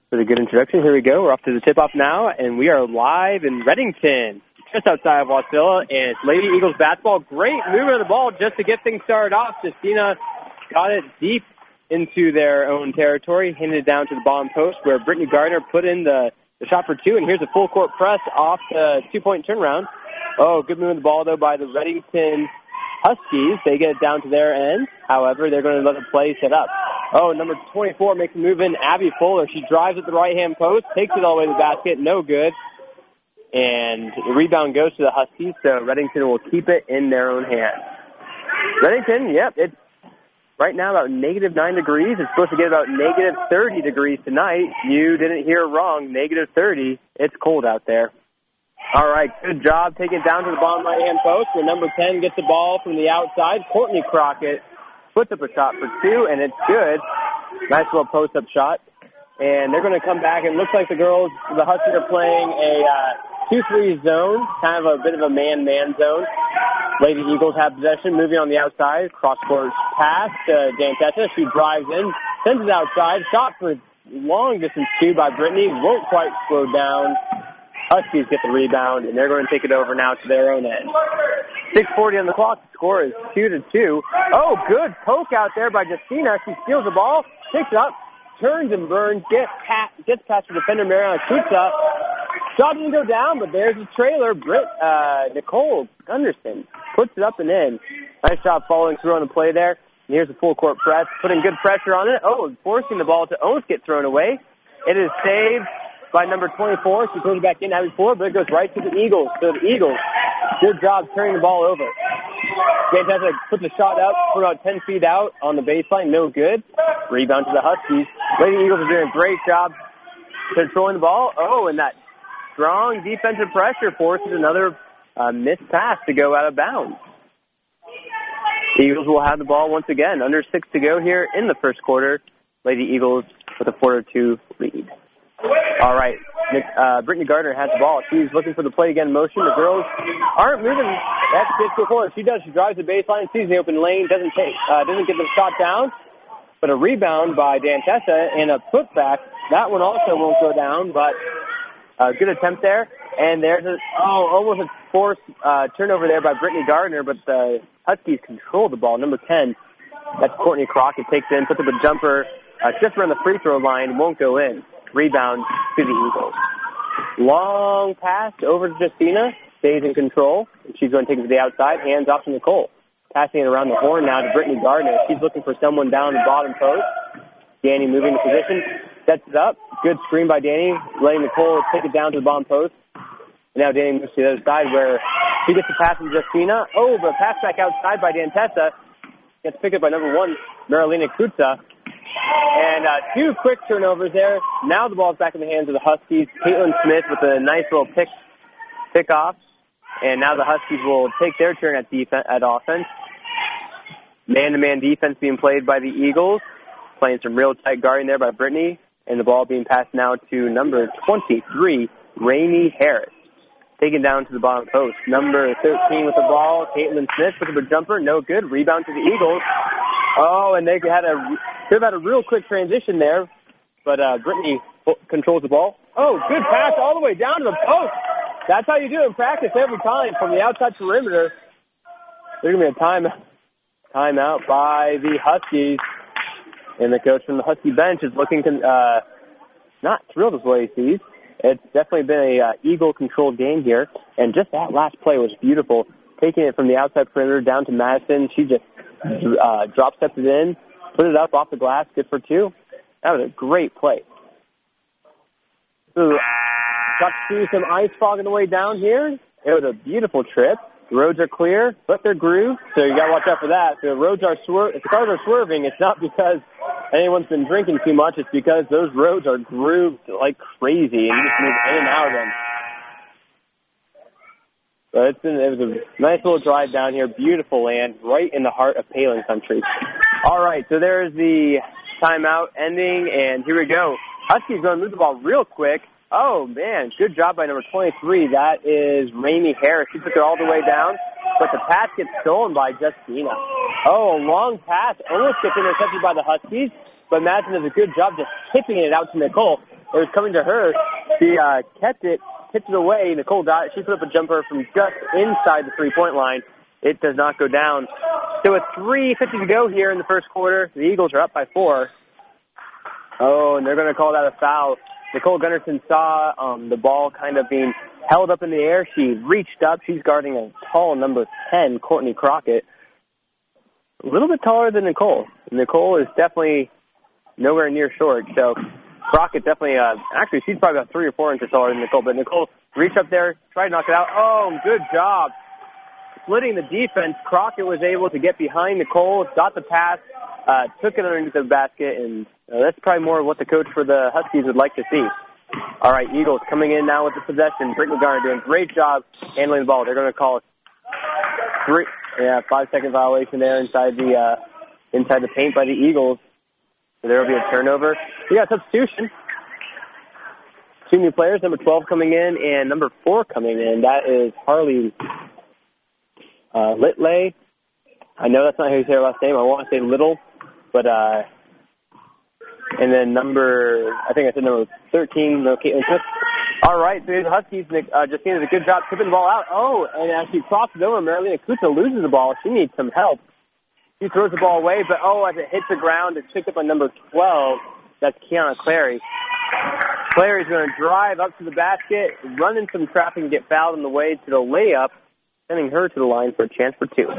For the good introduction, here we go. We're off to the tip-off now, and we are live in Reddington, just outside of Wasilla, and it's Lady Eagles basketball. Great movement of the ball just to get things started off. Justina got it deep into their own territory, handed it down to the bottom post, where Brittany Gardner put in the shot for two, and here's a full-court press off the two-point turnaround. Oh, good movement of the ball, though, by the Reddington Huskies. They get it down to their end. However, they're going to let the play set up. Oh, number 24 makes a move in, Abby Fuller. She drives at the right-hand post, takes it all the way to the basket, no good. And the rebound goes to the Huskies, so Reddington will keep it in their own hands. Reddington, yep, it's right now about -9 degrees. It's supposed to get about -30 degrees tonight. You didn't hear wrong, -30. It's cold out there. All right, good job taking it down to the bottom right-hand post, where number 10 gets the ball from the outside. Courtney Crockett puts up a shot for two, and it's good. Nice little post-up shot. And they're going to come back. It looks like the Huskies are playing a 2-3 zone, kind of a bit of a man-man zone. Lady Eagles have possession, moving on the outside. Cross-court pass to Dantessa. She drives in, sends it outside. Shot for long distance two by Brittany. Won't quite slow down. Huskies get the rebound, and they're going to take it over now to their own end. 6:40 on the clock. The score is 2-2. Oh, good poke out there by Justina. She steals the ball, picks it up, turns and burns, gets past the defender, Mariana Kutsa. Shot didn't go down, but there's a trailer. Nicole Gunderson puts it up and in. Nice job following through on the play there. And here's a full-court press, putting good pressure on it. Oh, forcing the ball to almost get thrown away. It is saved by number 24. She throws it back in, Abby Fuller, but it goes right to the Eagles. So the Eagles, good job turning the ball over. Dantessa puts the shot up for about 10 feet out on the baseline. No good. Rebound to the Huskies. Lady Eagles are doing a great job controlling the ball. Oh, and that strong defensive pressure forces another missed pass to go out of bounds. The Eagles will have the ball once again. Under 6 to go here in the first quarter. Lady Eagles with a 4-2 lead. All right, Brittany Gardner has the ball. She's looking for the play again motion. The girls aren't moving. That's good forward. She does. She drives the baseline, sees the open lane, doesn't get the shot down, but a rebound by Dantessa and a putback. That one also won't go down, but a good attempt there. And there's almost a forced turnover there by Brittany Gardner, but the Huskies control the ball. Number 10, that's Courtney Crockett, takes it in, puts up a jumper just around the free throw line, won't go in. Rebound to the Eagles. Long pass over to Justina. Stays in control. She's going to take it to the outside. Hands off to Nicole. Passing it around the horn now to Brittany Gardner. She's looking for someone down the bottom post. Danny moving to position. Sets it up. Good screen by Danny. Letting Nicole take it down to the bottom post. And now Danny moves to the other side where she gets the pass to Justina. Oh, but pass back outside by Dantessa. Gets picked up by number 1, Marilena Kutsa. And two quick turnovers there. Now the ball's back in the hands of the Huskies. Caitlin Smith with a nice little pick off. And now the Huskies will take their turn at offense. Man-to-man defense being played by the Eagles. Playing some real tight guarding there by Brittany. And the ball being passed now to number 23, Rainey Harris. Taken down to the bottom post. Number 13 with the ball. Caitlin Smith with a jumper. No good. Rebound to the Eagles. Oh, and they could have had a real quick transition there, but Brittany controls the ball. Oh, good pass all the way down to the post. That's how you do it in practice every time from the outside perimeter. There's going to be a timeout by the Huskies, and the coach from the Husky bench is looking to not thrilled with what he sees. It's definitely been a Eagle-controlled game here, and just that last play was beautiful. Taking it from the outside perimeter down to Madison, she just drop-stepped it in, put it up off the glass, good for two. That was a great play. So, got to see some ice fog on the way down here. It was a beautiful trip. The roads are clear, but they're grooved, so you got to watch out for that. So if the cars are swerving, it's not because anyone's been drinking too much. It's because those roads are grooved like crazy, and you just move in and out of them. So it was a nice little drive down here. Beautiful land, right in the heart of Palin country. All right, so there's the timeout ending, and here we go. Huskies going to move the ball real quick. Oh, man, good job by number 23. That is Rainey Harris. She took it all the way down, but the pass gets stolen by Justina. Oh, a long pass. Almost gets intercepted by the Huskies, but Madison does a good job just tipping it out to Nicole. It was coming to her. She kept it, tipped it away. Nicole got it. She put up a jumper from just inside the three-point line. It does not go down. So with 3:50 to go here in the first quarter, the Eagles are up by 4. Oh, and they're going to call that a foul. Nicole Gunnarsson saw the ball kind of being held up in the air. She reached up. She's guarding a tall number 10, Courtney Crockett. A little bit taller than Nicole. Nicole is definitely nowhere near short. So Crockett definitely, actually, she's probably about 3 or 4 inches taller than Nicole. But Nicole reached up there, tried to knock it out. Oh, good job. Splitting the defense, Crockett was able to get behind Nicole, got the pass, took it underneath the basket, and that's probably more of what the coach for the Huskies would like to see. All right, Eagles coming in now with the possession. Brittany Garner doing a great job handling the ball. They're going to call 5-second violation there inside the paint by the Eagles. So there will be a turnover. We got a substitution. 2 new players, number 12 coming in and number 4 coming in. That is Harley Litley. I know that's not how you say her last name. I want to say Little, but and then I think I said number 13, no, Caitlin Smith. All right, so the Huskies, Justina did a good job tipping the ball out. Oh, and as she crosses over, Marilena Kuta loses the ball. She needs some help. She throws the ball away, but as it hits the ground, it's picked up by number 12. That's Kiana Clary. Clary's going to drive up to the basket, run in some traffic and get fouled on the way to the layup, sending her to the line for a chance for 2.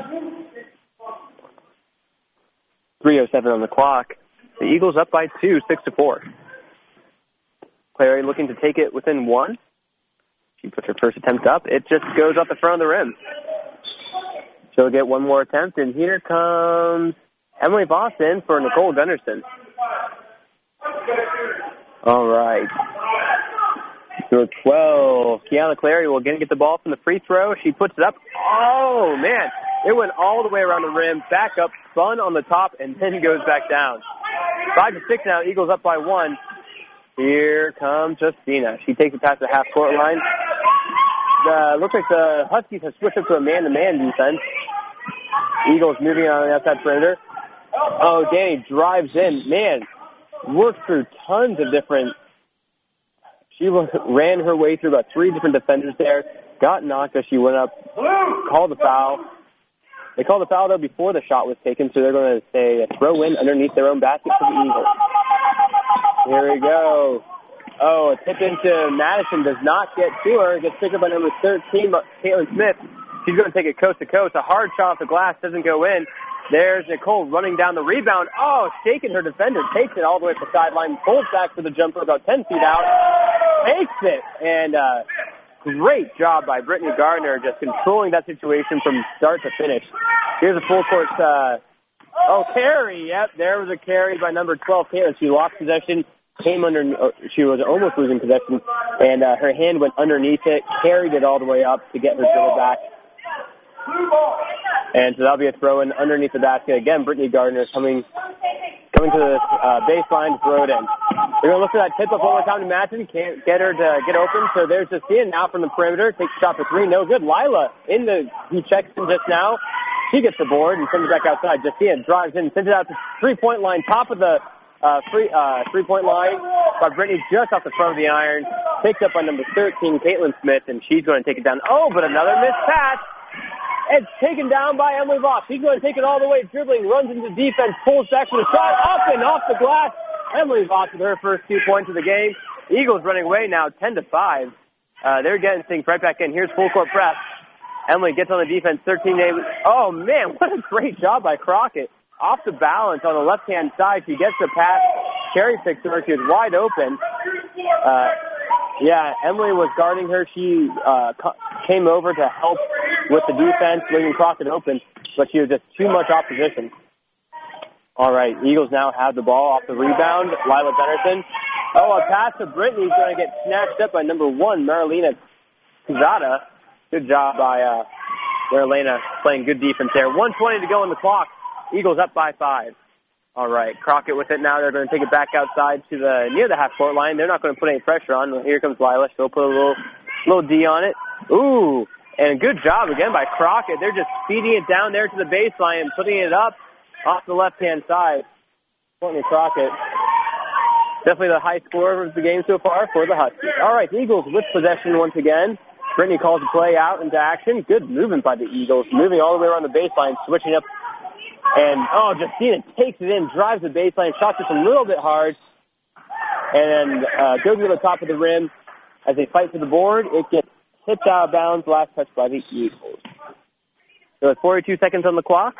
3:07 on the clock. The Eagles up by 2, 6-4. Clary looking to take it within 1. She puts her first attempt up. It just goes off the front of the rim. She'll get one more attempt, and here comes Emily Boston for Nicole Gunnarsson. All right. So 12. Kiana Clary will again get the ball from the free throw. She puts it up. Oh, man. It went all the way around the rim, back up, spun on the top, and then goes back down. 5-6 now. Eagles up by 1. Here comes Justina. She takes it past the half-court line. Looks like the Huskies have switched up to a man-to-man defense. Eagles moving on the outside perimeter. Oh, Danny drives in. Man, worked through tons of different. She ran her way through about 3 different defenders there. Got knocked as she went up. Called the foul. They called the foul, though, before the shot was taken, so they're going to say a throw-in underneath their own basket for the Eagles. Here we go. Oh, a tip into Madison does not get to her. It gets picked up by number 13, Caitlin Smith. She's going to take it coast to coast. A hard shot off the glass doesn't go in. There's Nicole running down the rebound. Oh, shaking her defender. Takes it all the way to the sideline. Pulls back for the jumper about 10 feet out. Takes it. And great job by Brittany Gardner just controlling that situation from start to finish. Here's a full court. Carry. Yep, there was a carry by number 12, Caitlin. She lost possession. She was almost losing possession, and her hand went underneath it, carried it all the way up to get her dribble back. And so that'll be a throw-in underneath the basket. Again, Brittany Gardner coming to the baseline to throw it in. They're going to look for that tip-up one more time to Madison. Can't get her to get open, so there's Justina now from the perimeter. Takes a shot for 3. No good. Lila he checks in just now. She gets the board and sends it back outside. Justina drives in, sends it out to three-point line, top of the three-point line by Brittany just off the front of the iron. Picked up by number 13, Caitlin Smith, and she's going to take it down. Oh, but another missed pass. It's taken down by Emily Voss. She's going to take it all the way, dribbling, runs into defense, pulls back for the shot, up and off the glass. Emily Voss with her first 2 points of the game. Eagles running away now, 10-5. They're getting things right back in. Here's full court press. Emily gets on the defense, 13-8. Oh, man, what a great job by Crockett. Off the balance on the left-hand side. She gets the pass. Cherry picks her. She was wide open. Emily was guarding her. She came over to help with the defense, leaving Crockett open, but she was just too much opposition. All right, Eagles now have the ball off the rebound. Lila Gunnarsson. Oh, a pass to Brittany is going to get snatched up by number 1, Marilena Kuzada. Good job by Marilena playing good defense there. 1:20 to go on the clock. Eagles up by 5. All right, Crockett with it now. They're going to take it back outside to near the half-court line. They're not going to put any pressure on. Here comes Lila. She'll put a little D on it. Ooh, and good job again by Crockett. They're just feeding it down there to the baseline and putting it up off the left-hand side. Courtney Crockett. Definitely the high score of the game so far for the Huskies. All right, the Eagles with possession once again. Brittany calls the play out into action. Good movement by the Eagles, moving all the way around the baseline, switching up. And, Justina takes it in, drives the baseline, shot just a little bit hard, and goes to the top of the rim. As they fight for the board, it gets hit out of bounds, last touch by the Eagles. So with 42 seconds on the clock,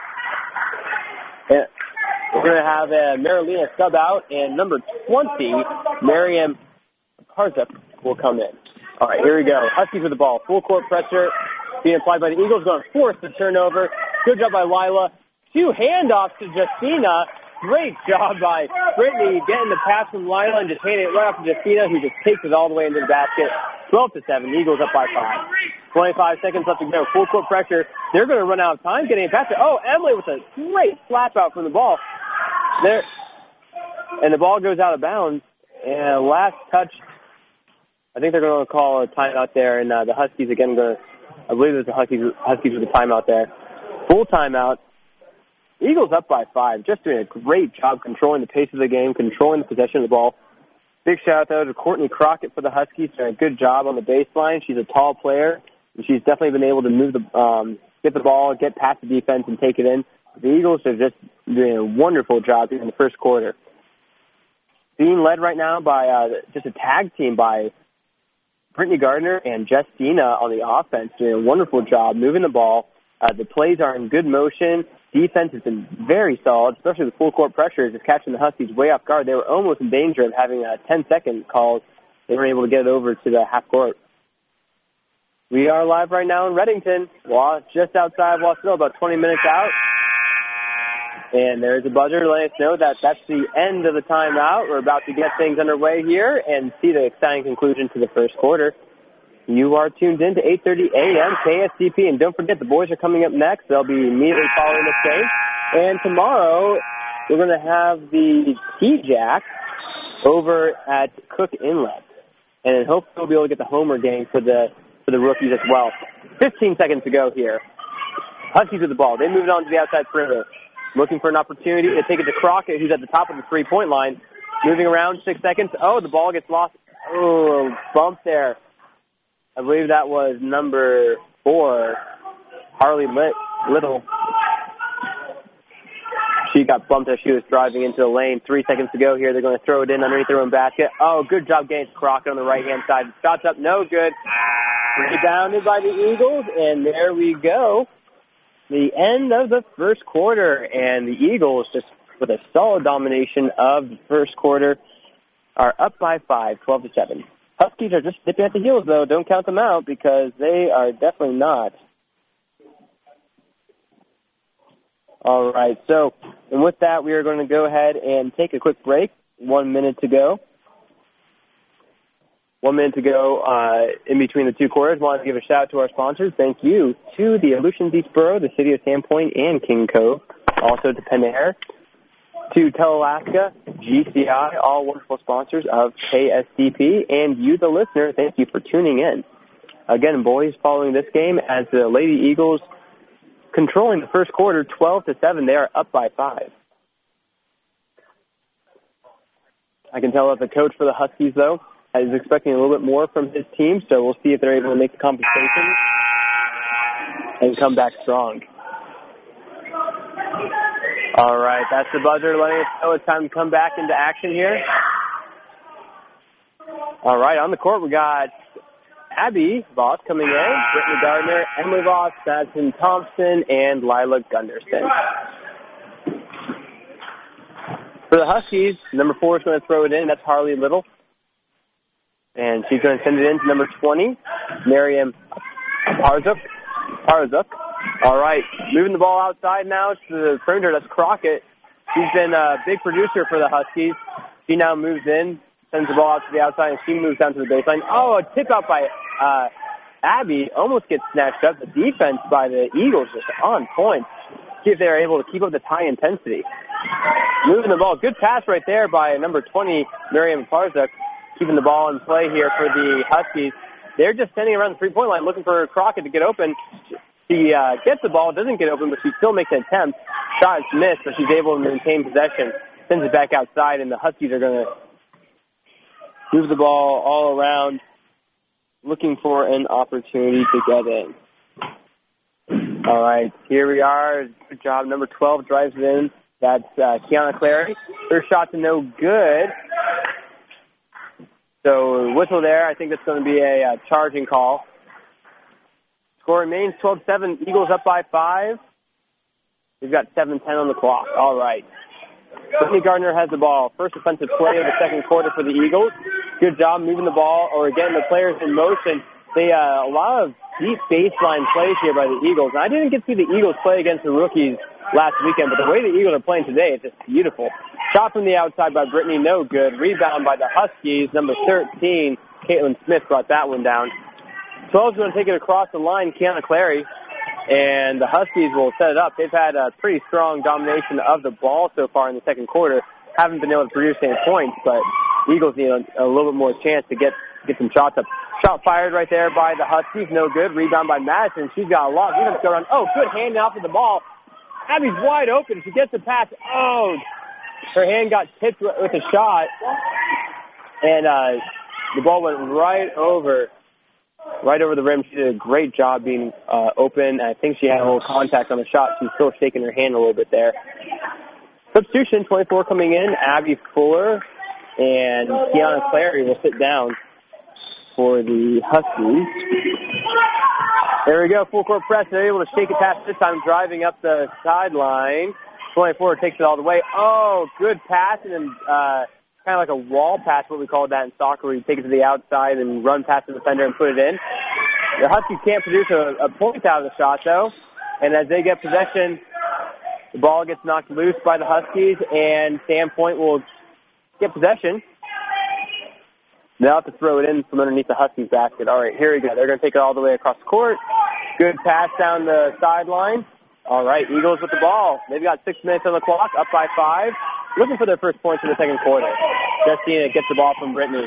we're going to have Marilena sub out, and number 20, Miriam Parzuk, will come in. All right, here we go. Huskies with the ball. Full court pressure being applied by the Eagles. Going to force the turnover. Good job by Lila. 2 handoffs to Justina. Great job by Brittany getting the pass from Lila and just handing it right off to Justina, who just takes it all the way into the basket. 12-7. Eagles up by 5. 25 seconds left to go. Full court pressure. They're going to run out of time getting it past it. Oh, Emily with a great slap out from the ball. There. And the ball goes out of bounds. And last touch, I think they're going to call a timeout there. And the Huskies again I believe it's the Huskies with a timeout there. Full timeout. Eagles up by 5. Just doing a great job controlling the pace of the game, controlling the possession of the ball. Big shout out, though, to Courtney Crockett for the Huskies. Doing a good job on the baseline. She's a tall player, and she's definitely been able to move get the ball, get past the defense, and take it in. The Eagles are just doing a wonderful job in the first quarter. Being led right now by just a tag team by Brittany Gardner and Justina on the offense, doing a wonderful job moving the ball. The plays are in good motion. Defense has been very solid, especially the full court pressure is catching the Huskies way off guard. They were almost in danger of having a 10-second call. They were able to get it over to the half court. We are live right now in Redington, just outside of Wasilla, about 20 minutes out. And there's a buzzer letting us know that that's the end of the timeout. We're about to get things underway here and see the exciting conclusion to the first quarter. You are tuned in to 8:30 a.m. KSTP, and don't forget the boys are coming up next. They'll be immediately following this game. And tomorrow we're going to have the T-Jack over at Cook Inlet, and hopefully we'll be able to get the homer game for the rookies as well. 15 seconds to go here. Huskies with the ball. They move it on to the outside perimeter, looking for an opportunity to take it to Crockett, who's at the top of the three-point line. Moving around 6 seconds. Oh, the ball gets lost. Oh, bump there. I believe that was number 4, Harley Little. She got bumped as she was driving into the lane. 3 seconds to go here. They're going to throw it in underneath their own basket. Oh, good job getting Crockett on the right-hand side. Shots up, no good. Rebounded by the Eagles, and there we go. The end of the first quarter, and the Eagles, just with a solid domination of the first quarter, are up by 5, 12-7. Huskies are just nipping at the heels, though. Don't count them out because they are definitely not. All right, so and with that, we are going to go ahead and take a quick break. 1 minute to go. 1 minute to go in between the two quarters. I want to give a shout-out to our sponsors. Thank you to the Aleutians East Borough, the City of Sandpoint, and King Cove. Also to Penn Air. To Telalaska, GCI, all wonderful sponsors of KSTP, and you, the listener, thank you for tuning in. Again, boys, following this game, as the Lady Eagles controlling the first quarter 12-7, they are up by 5. I can tell that the coach for the Huskies, though, is expecting a little bit more from his team, so we'll see if they're able to make the compensation and come back strong. All right, that's the buzzer letting us know it's time to come back into action here. All right, on the court we got Abby Voss coming in, Brittany Gardner, Emily Voss, Madison Thompson, and Lila Gunderson. For the Huskies, number 4 is going to throw it in. That's Harley Little. And she's going to send it in to number 20, Miriam Parzuk. All right, moving the ball outside now to the perimeter. That's Crockett. She's been a big producer for the Huskies. She now moves in, sends the ball out to the outside, and she moves down to the baseline. Oh, a tip out by Abby. Almost gets snatched up. The defense by the Eagles just on point. See if they're able to keep up this high intensity. Moving the ball. Good pass right there by number 20, Miriam Parzuk, keeping the ball in play here for the Huskies. They're just standing around the three-point line looking for Crockett to get open. She gets the ball, doesn't get open, but she still makes an attempt. Shot is missed, but she's able to maintain possession. Sends it back outside, and the Huskies are going to move the ball all around, looking for an opportunity to get in. All right, here we are. Good job. Number 12 drives it in. That's Kiana Clary. Her shot's no good. So whistle there. I think that's going to be a charging call. Score remains 12-7. Eagles up by 5. We've got 7:10 on the clock. All right. Brittany Gardner has the ball. First offensive play of the second quarter for the Eagles. Good job moving the ball or getting the players in motion. They a lot of deep baseline plays here by the Eagles. And I didn't get to see the Eagles play against the rookies last weekend, but the way the Eagles are playing today, it's just beautiful. Shot from the outside by Brittany, no good. Rebound by the Huskies. Number 13, Caitlin Smith brought that one down. 12's going to take it across the line, Kiana Clary. And the Huskies will set it up. They've had a pretty strong domination of the ball so far in the second quarter. Haven't been able to produce any points, but Eagles need a little bit more chance to get some shots up. Shot fired right there by the Huskies. No good. Rebound by Madison. She's got a lot of defense going on. Oh, good hand out for the ball. Abby's wide open. She gets the pass. Oh, her hand got tipped with a shot. And the ball went right over the rim. She did a great job being open. I think she had a little contact on the shot. She's still shaking her hand a little bit there. Substitution, 24 coming in. Abby Fuller and Kiana Clary will sit down for the Huskies. There we go, full court press. They're able to shake it past this time, driving up the sideline. 24 takes it all the way. Oh, good pass, and then kind of like a wall pass, what we call that in soccer, where you take it to the outside and run past the defender and put it in. The Huskies can't produce a point out of the shot, though. And as they get possession, the ball gets knocked loose by the Huskies, and Sam Point will get possession. They'll have to throw it in from underneath the Huskies basket. All right, here we go. They're going to take it all the way across the court. Good pass down the sideline. All right, Eagles with the ball. They've got 6 minutes on the clock, up by 5. Looking for their first points in the second quarter. Justina gets the ball from Brittany.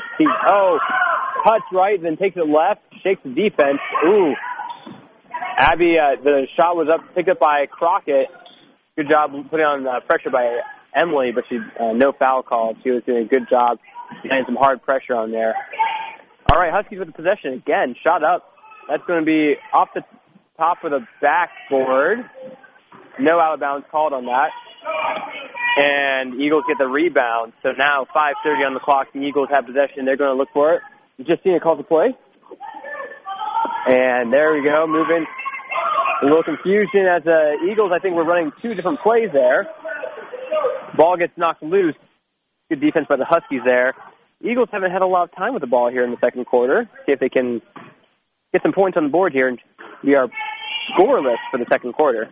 Cuts right, then takes it left, shakes the defense. Ooh. Abby, the shot was picked up by Crockett. Good job putting on pressure by Emily, but she no foul call. She was doing a good job getting some hard pressure on there. All right, Huskies with the possession again. Shot up. That's going to be off the top of the backboard. No out of bounds called on that. And Eagles get the rebound. So now 5:30 on the clock. The Eagles have possession. They're going to look for it. Justina calls the play. And there we go, moving. A little confusion as the Eagles, I think we're running 2 different plays there. Ball gets knocked loose. Good defense by the Huskies there. Eagles haven't had a lot of time with the ball here in the second quarter. See if they can get some points on the board here. We are scoreless for the second quarter.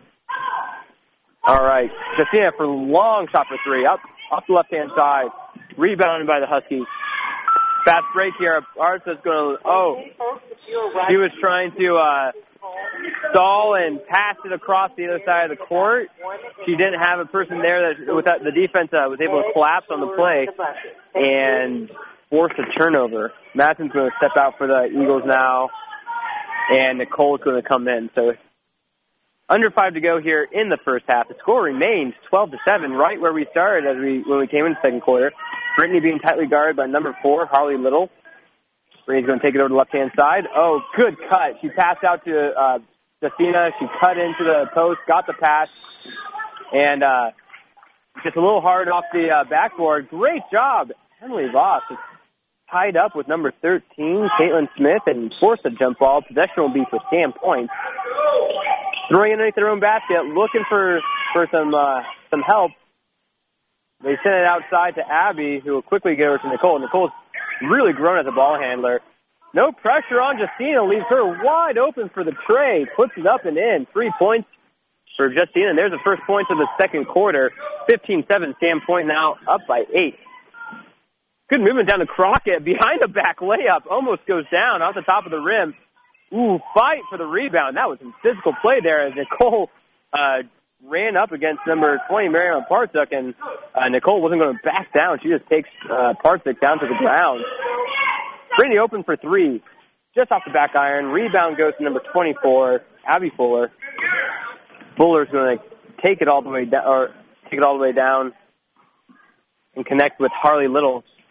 All right, Justina for long shot for 3. Up off the left-hand side. Rebounded by the Huskies. Fast break here. Arsa's going to, she was trying to stall and pass it across the other side of the court. She didn't have a person there that the defense was able to collapse on the play and force a turnover. Madison's going to step out for the Eagles now, and Nicole's going to come in. So under 5 to go here in the first half. The score remains 12-7, right where we started when we came in the second quarter. Brittany being tightly guarded by number 4, Harley Little. Brittany's going to take it over to the left-hand side. Oh, good cut. She passed out to Justina. She cut into the post, got the pass, and just a little hard off the backboard. Great job. Emily Voss is tied up with number 13, Caitlin Smith, and forced a jump ball. Possession will be for Sam Point. Throwing underneath their own basket, looking for some help. They send it outside to Abby, who will quickly get over to Nicole. Nicole's really grown as a ball handler. No pressure on Justina, leaves her wide open for the tray. Puts it up and in. 3 points for Justina. And there's the first point of the second quarter. 15-7, Sam Point now up by 8. Good movement down to Crockett. Behind the back layup. Almost goes down off the top of the rim. Ooh, fight for the rebound. That was some physical play there as Nicole ran up against number 20, Mariana Partuk, and Nicole wasn't going to back down. She just takes Partuk down to the ground. Brittany open for 3. Just off the back iron. Rebound goes to number 24, Abby Fuller. Fuller's going to take it all the way down, and connect with Harley Little.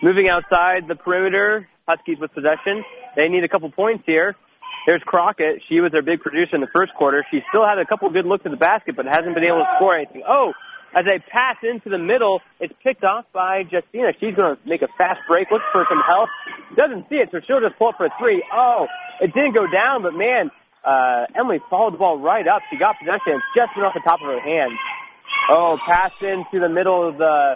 Moving outside the perimeter, Huskies with possession. They need a couple points here. There's Crockett. She was their big producer in the first quarter. She still had a couple good looks at the basket, but hasn't been able to score anything. Oh, as they pass into the middle, it's picked off by Justina. She's going to make a fast break, look for some help. Doesn't see it, so she'll just pull up for a three. Oh, it didn't go down, but man, Emily followed the ball right up. She got possession. It's just went off the top of her hand. Oh, passed into the middle of the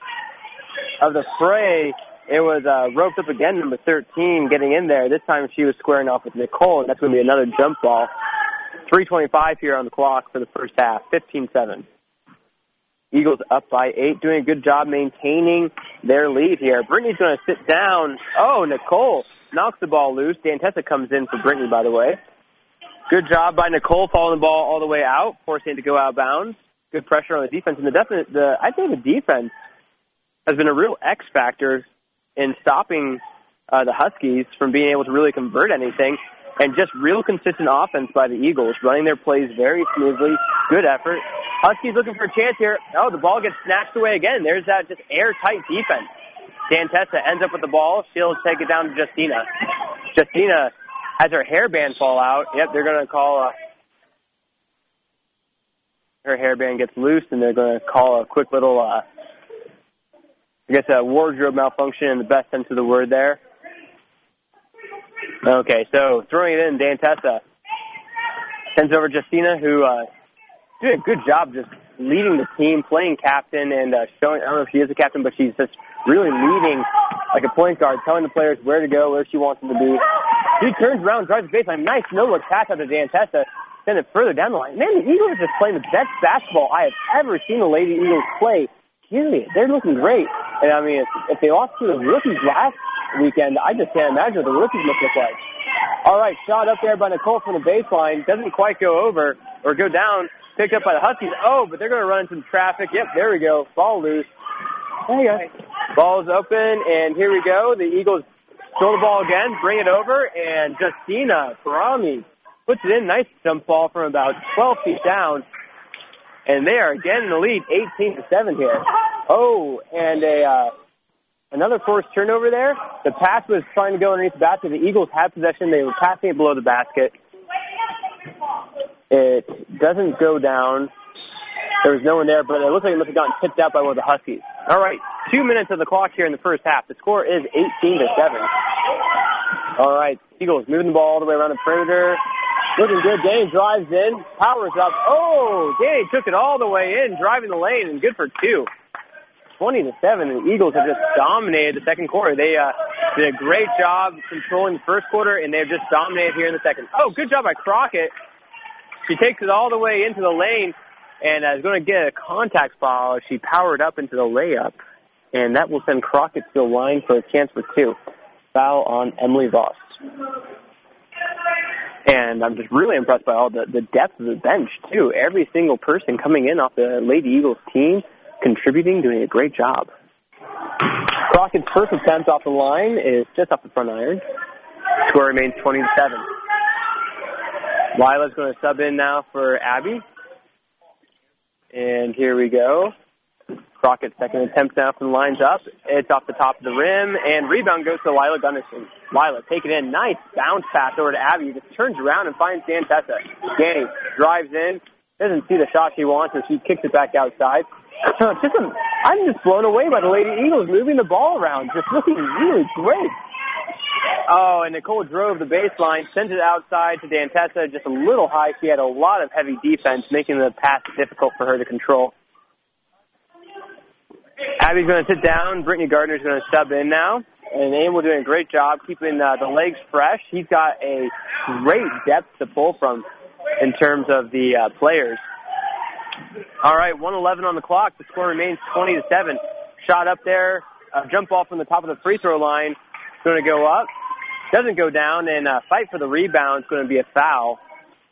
fray. It was roped up again, number 13, getting in there. This time she was squaring off with Nicole, and that's going to be another jump ball. 3:25 here on the clock for the first half, 15-7. Eagles up by 8, doing a good job maintaining their lead here. Brittany's going to sit down. Oh, Nicole knocks the ball loose. Dantessa comes in for Brittany, by the way. Good job by Nicole, following the ball all the way out, forcing it to go out of bounds. Good pressure on the defense. And I think the defense has been a real X factor in stopping the Huskies from being able to really convert anything. And just real consistent offense by the Eagles, running their plays very smoothly. Good effort. Huskies looking for a chance here. Oh, the ball gets snatched away again. There's that just airtight defense. Dantessa ends up with the ball. She'll take it down to Justina. Justina has her hairband fall out. Yep, they're going to call her hairband gets loose, and they're going to call a quick little, a wardrobe malfunction in the best sense of the word there. Okay, so throwing it in, Dantessa sends over Justina, who did a good job just leading the team, playing captain, and showing, I don't know if she is a captain, but she's just really leading like a point guard, telling the players where to go, where she wants them to be. She turns around, drives the baseline. Nice no-look pass out to Dantessa. Send it further down the line. Man, the Eagles are just playing the best basketball I have ever seen the Lady Eagles play. Period. They're looking great. And, I mean, if they lost to the rookies last weekend, I just can't imagine what the rookies must look like. All right, shot up there by Nicole from the baseline. Doesn't quite go over or go down. Picked up by the Huskies. Oh, but they're going to run into some traffic. Yep, there we go. Ball loose. There you go. Ball's open, and here we go. The Eagles throw the ball again, bring it over, and Justina Parami puts it in. Nice jump ball from about 12 feet down. And they are again in the lead, 18-7 here. Oh, and another forced turnover there. The pass was trying to go underneath the basket. The Eagles had possession. They were passing it below the basket. It doesn't go down. There was no one there, but it looks like it must have gotten tipped out by one of the Huskies. All right, 2 minutes of the clock here in the first half. The score is 18-7. All right, Eagles moving the ball all the way around the perimeter. Looking good. Danny drives in, powers up. Oh, Danny took it all the way in, driving the lane, and good for two. 20-7, and the Eagles have just dominated the second quarter. They did a great job controlling the first quarter, and they've just dominated here in the second. Oh, good job by Crockett. She takes it all the way into the lane, and is going to get a contact foul. She powered up into the layup, and that will send Crockett to the line for a chance for two. Foul on Emily Voss. And I'm just really impressed by all the depth of the bench, too. Every single person coming in off the Lady Eagles team, contributing, doing a great job. Crockett's first attempt off the line is just off the front iron. Score remains 20-7. Lila's going to sub in now for Abby. And here we go. Crockett's second attempt now from the lines up. It's off the top of the rim, and rebound goes to Lila Gunnarsson. Lila, take it in. Nice bounce pass over to Abby. Just turns around and finds Dantessa. Danny drives in. Doesn't see the shot she wants, so she kicks it back outside. I'm just blown away by the Lady Eagles moving the ball around. Just looking really great. Oh, and Nicole drove the baseline, sent it outside to Dantessa, just a little high. She had a lot of heavy defense, making the pass difficult for her to control. Abby's going to sit down. Brittany Gardner's going to sub in now. And Emil doing a great job keeping the legs fresh. He's got a great depth to pull from in terms of the players. All right, 1:11 on the clock. The score remains 20-7. Shot up there. Jump ball from the top of the free throw line. It's going to go up. Doesn't go down, and fight for the rebound is going to be a foul.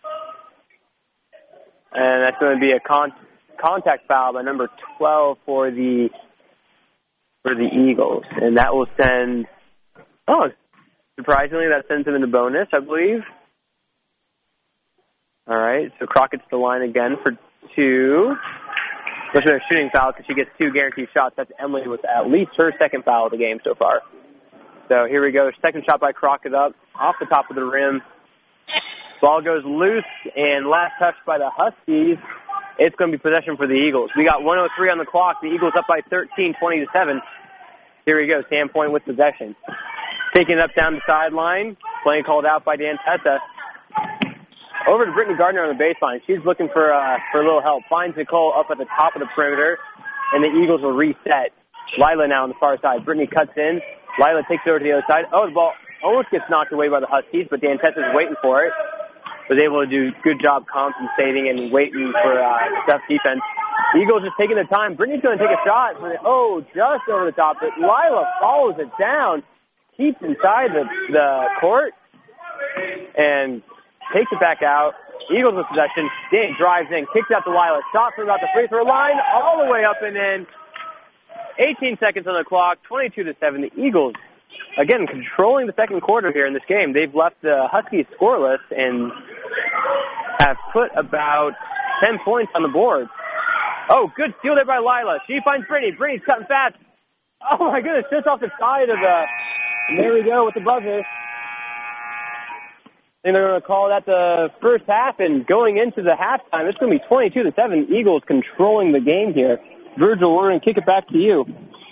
And that's going to be a contact foul by number 12 for the Eagles. And that will send, surprisingly, that sends them into bonus, I believe. All right, so Crockett's the line again for two. which is a shooting foul because she gets 2 guaranteed shots. That's Emily with at least her second foul of the game so far. So here we go. Second shot by Crockett up, off the top of the rim. Ball goes loose, and last touch by the Huskies. It's going to be possession for the Eagles. We got 1:03 on the clock. The Eagles up by 13, 20-7. Here we go. Sandpoint with possession. Taking it up down the sideline. Playing called out by Dan Tessa. Over to Brittany Gardner on the baseline. She's looking for a little help. Finds Nicole up at the top of the perimeter, and the Eagles will reset. Lila now on the far side. Brittany cuts in. Lila takes it over to the other side. Oh, the ball almost gets knocked away by the Huskies, but Dan Tessa's waiting for it. Was able to do a good job compensating and waiting for tough defense. The Eagles just taking their time. Brittany's going to take a shot. Just over the top. But Lila follows it down, keeps inside the court, and takes it back out. Eagles with possession. Dan drives in, kicks out to Lila. Shot from about the free throw line, all the way up and in. 18 seconds on the clock, 22-7. The Eagles, again, controlling the second quarter here in this game. They've left the Huskies scoreless and have put about 10 points on the board. Oh, good steal there by Lila. She finds Brittany. Brittany's cutting fast. Oh, my goodness, just off the side of the... And there we go with the buzzer. And they're going to call that the first half, and going into the halftime, it's going to be 22-7. Eagles controlling the game here. Virgil, we're going to kick it back to you.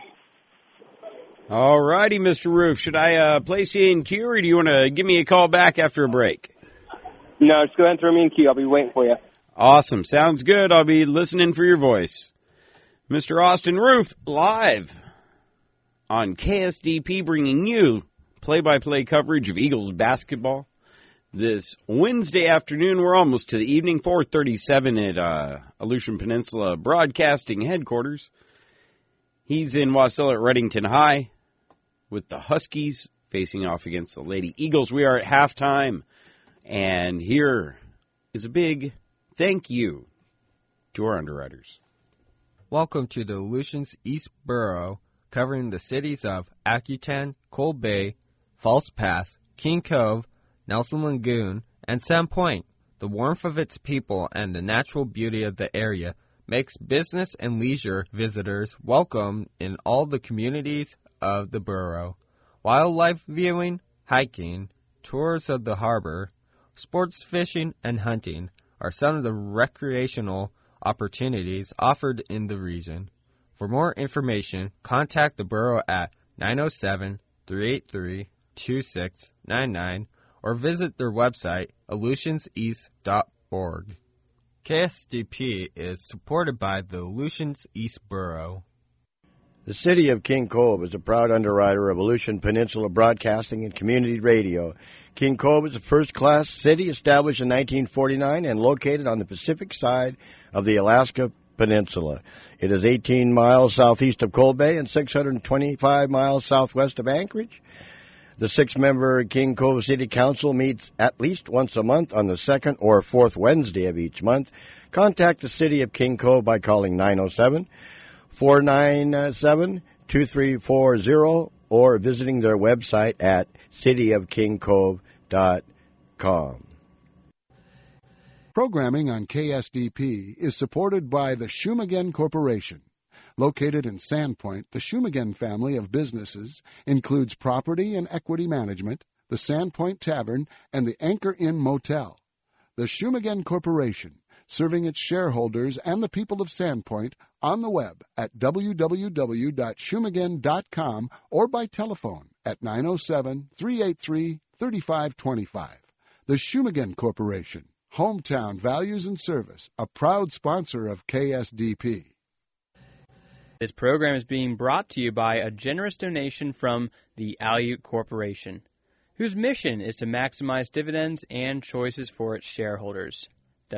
All righty, Mr. Roof. Should I place you in queue, or do you want to give me a call back after a break? No, just go ahead and throw me in queue. I'll be waiting for you. Awesome. Sounds good. I'll be listening for your voice. Mr. Austin Roof, live on KSDP, bringing you play-by-play coverage of Eagles basketball. This Wednesday afternoon, we're almost to the evening, 4:37 at Aleutian Peninsula Broadcasting Headquarters. He's in Wasilla at Reddington High with the Huskies facing off against the Lady Eagles. We are at halftime, and here is a big thank you to our underwriters. Welcome to the Aleutians East Borough, covering the cities of Akutan, Cold Bay, False Pass, King Cove, Nelson Lagoon, and Sandpoint. The warmth of its people and the natural beauty of the area makes business and leisure visitors welcome in all the communities of the borough. Wildlife viewing, hiking, tours of the harbor, sports fishing, and hunting are some of the recreational opportunities offered in the region. For more information, contact the borough at 907-383-2699 or visit their website, aleutianseast.org. KSDP is supported by the Aleutians East Borough. The City of King Cove is a proud underwriter of Aleutian Peninsula Broadcasting and Community Radio. King Cove is a first-class city established in 1949 and located on the Pacific side of the Alaska Peninsula. It is 18 miles southeast of Cold Bay and 625 miles southwest of Anchorage. The 6-member King Cove City Council meets at least once a month on the second or fourth Wednesday of each month. Contact the City of King Cove by calling 907-497-2340 or visiting their website at cityofkingcove.com. Programming on KSDP is supported by the Shumagen Corporation. Located in Sandpoint, the Shumagen family of businesses includes property and equity management, the Sandpoint Tavern, and the Anchor Inn Motel. The Shumagen Corporation, serving its shareholders and the people of Sandpoint on the web at www.shumagen.com or by telephone at 907-383-3525. The Shumagen Corporation, Hometown Values and Service, a proud sponsor of KSDP. This program is being brought to you by a generous donation from the Aleut Corporation, whose mission is to maximize dividends and choices for its shareholders.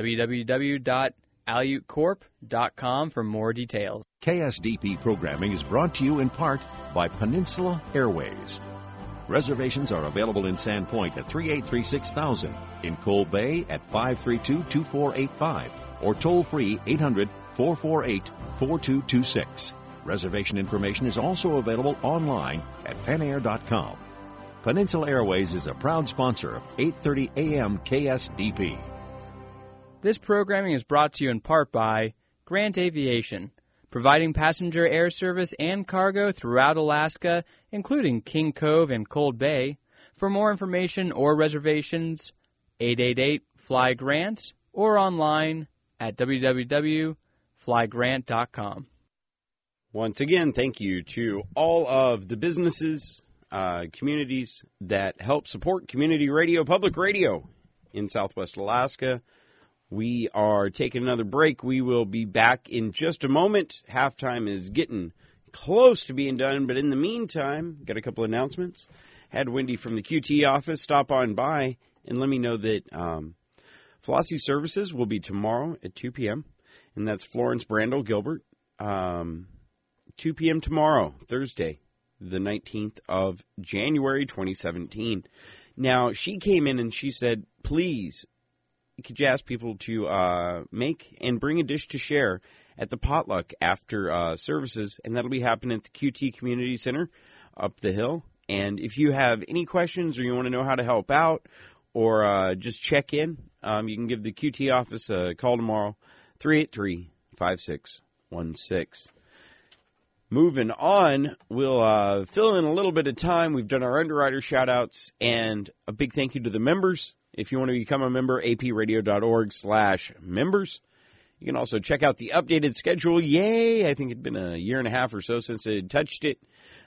www.aleutcorp.com for more details. KSDP programming is brought to you in part by Peninsula Airways. Reservations are available in Sandpoint at 383-6000, in Cold Bay at 532-2485, or toll-free 800-448-4226. Reservation information is also available online at penair.com. Peninsula Airways is a proud sponsor of 830 AM KSDP. This programming is brought to you in part by Grant Aviation, providing passenger air service and cargo throughout Alaska, including King Cove and Cold Bay. For more information or reservations, 888-FLY-GRANT or online at www.flygrant.com. Once again, thank you to all of the businesses, communities that help support community radio, public radio in Southwest Alaska. We are taking another break. We will be back in just a moment. Halftime is getting close to being done, but in the meantime, got a couple announcements. Had Wendy from the QT office stop on by and let me know that Flossie services will be tomorrow at 2 p.m., and that's Florence Brandel Gilbert. 2 p.m. tomorrow, Thursday, the 19th of January, 2017. Now, she came in and she said, please, could you ask people to make and bring a dish to share at the potluck after services, and that'll be happening at the QT Community Center up the hill. And if you have any questions or you want to know how to help out or just check in, you can give the QT office a call tomorrow, 383-5616. Moving on, we'll fill in a little bit of time. We've done our underwriter shout-outs, and a big thank you to the members. If you want to become a member, apradio.org/members. You can also check out the updated schedule. Yay! I think it's been a year and a half or so since I had touched it.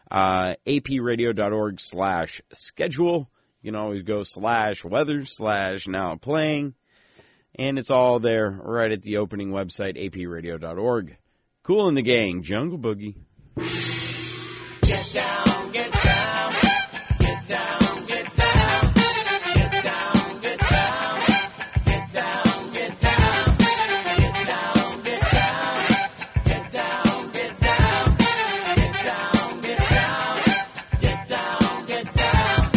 apradio.org/schedule. You can always go /weather/now playing. And it's all there right at the opening website, apradio.org. Kool and the Gang, Jungle Boogie. Get down, get down, get down, get down, get down, get down, get down, get down, get down, get down, get down, get down, get down, get down, get down, get down.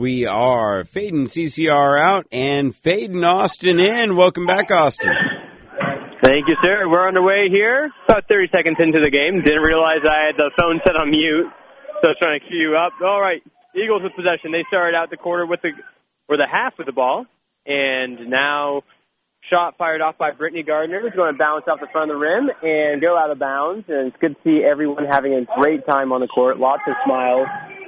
We are fading CCR out and fading Austin in. Welcome back, Austin. Thank you, sir. We're on the way here. About 30 seconds into the game. Didn't realize I had the phone set on mute, so I was trying to cue you up. All right, Eagles with possession. They started out the quarter with the half with the ball, and now shot fired off by Brittany Gardner. It's going to bounce off the front of the rim and go out of bounds. And it's good to see everyone having a great time on the court. Lots of smiles.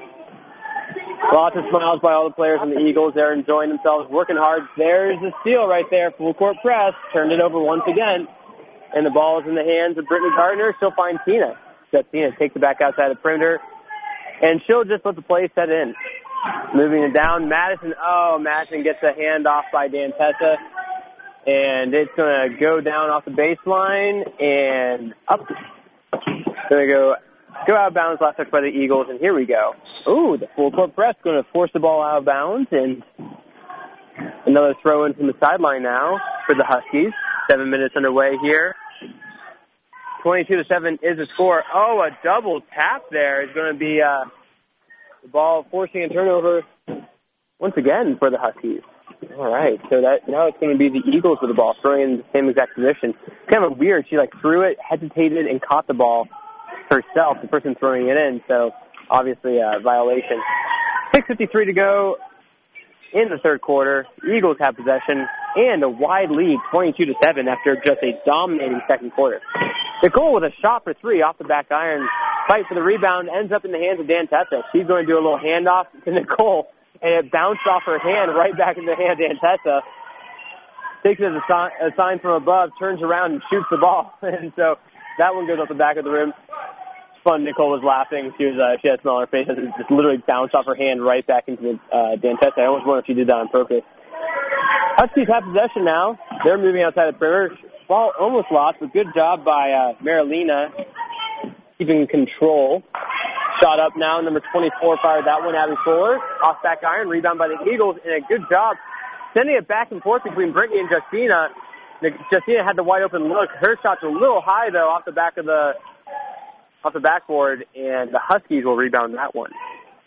Lots of smiles by all the players on the Eagles. They're enjoying themselves, working hard. There's the steal right there. Full court press. Turned it over once again. And the ball is in the hands of Brittany Gardner. She'll find Tina. Tina takes it back outside the perimeter. And she'll just let the play set in. Moving it down. Madison. Oh, Madison gets a handoff by Dantessa. And it's going to go down off the baseline and up. It's going to go out of bounds, last touch by the Eagles, and here we go. Ooh, the full court press going to force the ball out of bounds, and another throw in from the sideline now for the Huskies. 7 minutes underway here. 22-7 is the score. Oh, a double tap there is going to be the ball forcing a turnover once again for the Huskies. All right, so now it's going to be the Eagles with the ball, throwing in the same exact position. Kind of weird. She threw it, hesitated, and caught the ball herself, the person throwing it in, so obviously a violation. 6:53 to go in the third quarter. Eagles have possession and a wide lead, 22-7, after just a dominating second quarter. Nicole with a shot for three off the back iron. Fight for the rebound, ends up in the hands of Dantessa. She's going to do a little handoff to Nicole, and it bounced off her hand right back in the hand of Dantessa. Takes it as a sign from above, turns around and shoots the ball. And so that one goes off the back of the rim. Fun. Nicole was laughing. She had a smile on her face. It just literally bounced off her hand right back into Dantessa. I almost wonder if she did that on purpose. Huskies have possession now. They're moving outside the perimeter. Ball almost lost, but good job by Marilena keeping control. Shot up now, number 24 fired that one. Abby Fuller off back iron, rebound by the Eagles, and a good job sending it back and forth between Brittany and Justina. Justina had the wide open look. Her shot's a little high though, off the backboard, and the Huskies will rebound that one.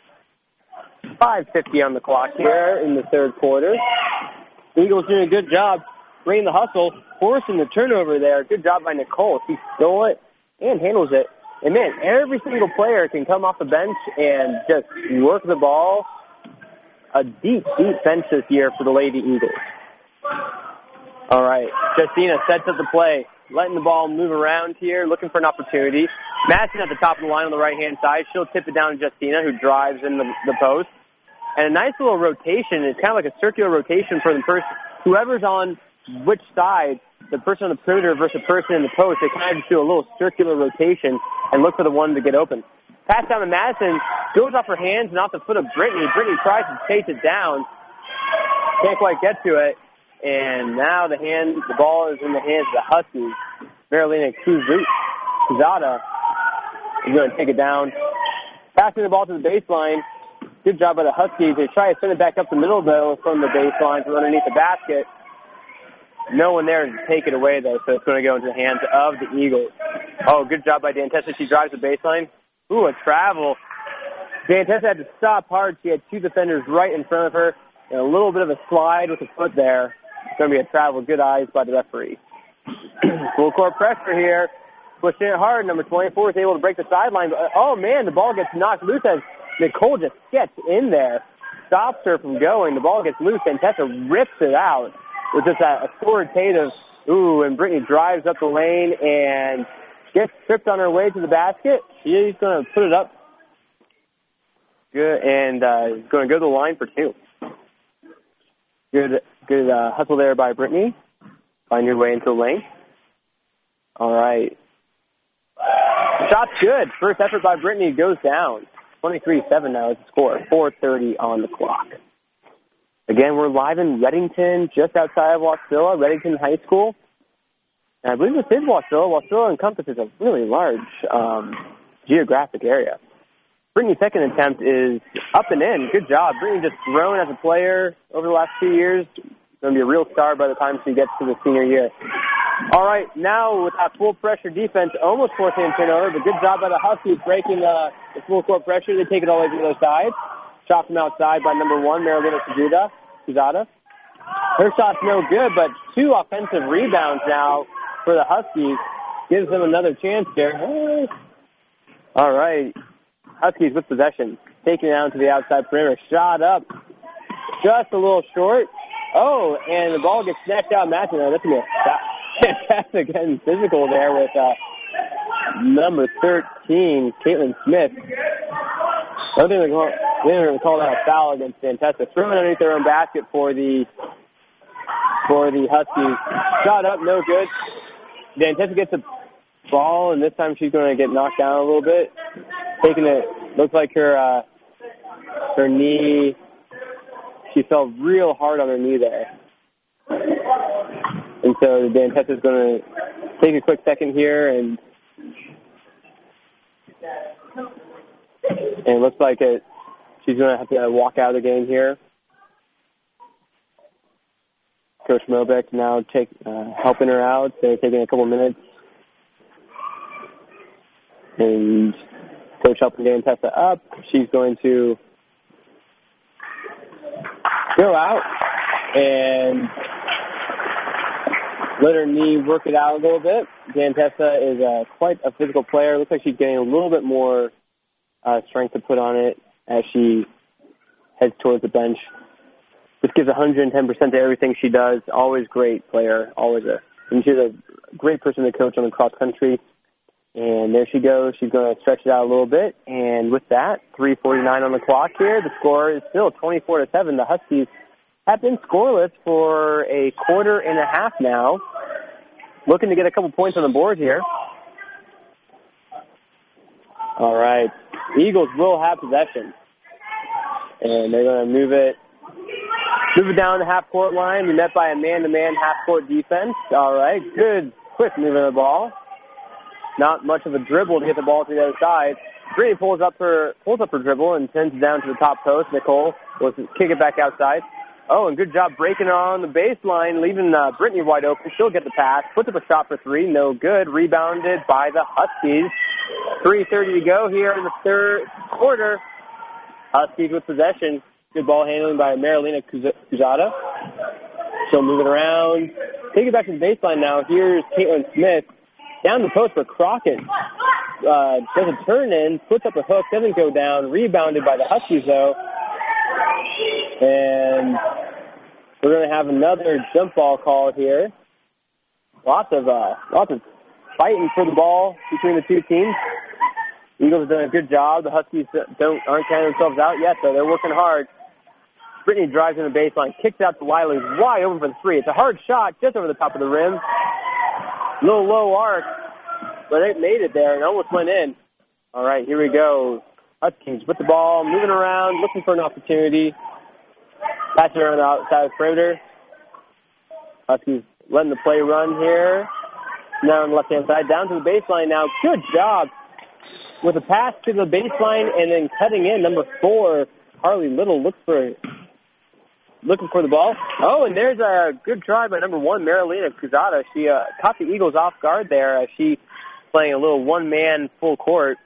5:50 on the clock here in the third quarter. Eagles doing a good job bringing the hustle, forcing the turnover there. Good job by Nicole. She stole it and handles it. And, man, every single player can come off the bench and just work the ball. A deep, deep bench this year for the Lady Eagles. All right, Justina sets up the play, letting the ball move around here, looking for an opportunity. Madison at the top of the line on the right-hand side. She'll tip it down to Justina, who drives in the post. And a nice little rotation. It's kind of like a circular rotation for the person, whoever's on which side, the person on the perimeter versus the person in the post. They kind of just do a little circular rotation and look for the one to get open. Pass down to Madison, goes off her hands and off the foot of Brittany. Brittany tries to chase it down. Can't quite get to it. And now the ball is in the hands of the Huskies. Marilena Kuzada is going to take it down. Passing the ball to the baseline. Good job by the Huskies. They try to send it back up the middle, though, from the baseline from underneath the basket. No one there to take it away, though, so it's going to go into the hands of the Eagles. Oh, good job by Dantessa. She drives the baseline. Ooh, a travel. Dantessa had to stop hard. She had two defenders right in front of her, and a little bit of a slide with the foot there. It's going to be a travel. Good eyes by the referee. Full court pressure here. Pushing it hard. Number 24 is able to break the sideline. But, oh, man, the ball gets knocked loose as Nicole just gets in there. Stops her from going. The ball gets loose, and Tessa rips it out with just that authoritative, and Brittany drives up the lane and gets tripped on her way to the basket. She's going to put it up. Good, and is going to go to the line for two. Good hustle there by Brittany. Find your way into the lane. All right. Shot's good. First effort by Brittany goes down. 23-7 now is the score. 4:30 on the clock. Again, we're live in Reddington, just outside of Wasilla, Reddington High School. And I believe this is Wasilla. Wasilla encompasses a really large geographic area. Brittany's second attempt is up and in. Good job. Brittany just grown as a player over the last 2 years. Going to be a real star by the time she gets to the senior year. All right, now with that full pressure defense, almost forcing a turnover, but good job by the Huskies breaking the full court pressure. They take it all the way to the other side. Shot from outside by number 1, Marilena Kuzada. Her shot's no good, but 2 offensive rebounds now for the Huskies. Gives them another chance there. All right. Huskies with possession. Taking it down to the outside perimeter. Shot up. Just a little short. Oh, and the ball gets snatched out of Matson. That's going to be fantastic and physical there with number 13, Caitlin Smith. I don't think they're going to call that a foul against Dantessa. Throwing underneath their own basket for the Huskies. Shot up, no good. Dantessa gets the ball, and this time she's going to get knocked down a little bit. Taking it, looks like her knee, she fell real hard on her knee there. And so Dantessa's going to take a quick second here, and it looks like she's going to have to walk out of the game here. Coach Mobeck now helping her out. They're taking a couple minutes. And Coach helping Dantessa up. She's going to go out and let her knee work it out a little bit. Dantessa is quite a physical player. Looks like she's getting a little bit more strength to put on it as she heads towards the bench. Just gives 110% to everything she does. Always great player. And she's a great person to coach on the cross country. And there she goes. She's going to stretch it out a little bit. And with that, 3:49 on the clock here. The score is still 24-7. The Huskies have been scoreless for a quarter and a half now. Looking to get a couple points on the board here. All right. The Eagles will have possession. And they're going to move it down the half-court line. We met by a man-to-man half-court defense. All right. Good, quick moving of the ball. Not much of a dribble to get the ball to the other side. Brittany pulls up her dribble and sends it down to the top post. Nicole will kick it back outside. Oh, and good job breaking on the baseline, leaving Brittany wide open. She'll get the pass. Puts up a shot for 3. No good. Rebounded by the Huskies. 3:30 to go here in the third quarter. Huskies with possession. Good ball handling by Marilena Kuzada. She'll move it around. Take it back to the baseline now. Here's Caitlin Smith. Down the post for Crockett. Does a turn in, puts up a hook, doesn't go down. Rebounded by the Huskies, though. And we're going to have another jump ball call here. Lots of fighting for the ball between the two teams. Eagles have done a good job. The Huskies aren't counting themselves out yet, though. They're working hard. Brittany drives in the baseline, kicks out to Wiley, wide open for the 3. It's a hard shot just over the top of the rim. Little low arc, but it made it there and almost went in. All right, here we go. Huskies with the ball, moving around, looking for an opportunity. Passing around the outside of the perimeter. Huskies letting the play run here. Now on the left-hand side, down to the baseline now. Good job with a pass to the baseline and then cutting in. Number 4, Harley Little looking for the ball. Oh, and there's a good try by number 1, Marilena Kuzada. She caught the Eagles off guard there as she playing a little one-man full court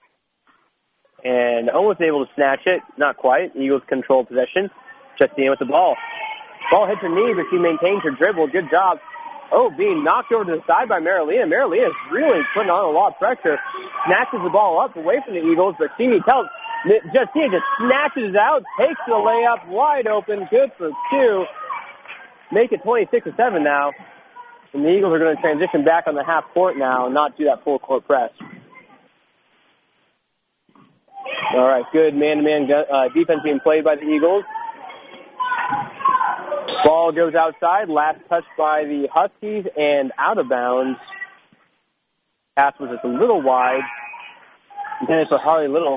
and almost able to snatch it. Not quite. Eagles control possession. Justine with the ball. Ball hits her knee, but she maintains her dribble. Good job. Oh, being knocked over to the side by Marilena. Marilena's really putting on a lot of pressure. Snatches the ball up away from the Eagles, but she needs help. Justine just snatches it out, takes the layup wide open, good for 2. Make it 26-7 now. And the Eagles are going to transition back on the half court now and not do that full court press. All right, good man-to-man defense being played by the Eagles. Ball goes outside, last touch by the Huskies and out of bounds. Pass was just a little wide. Intended for Harley Little.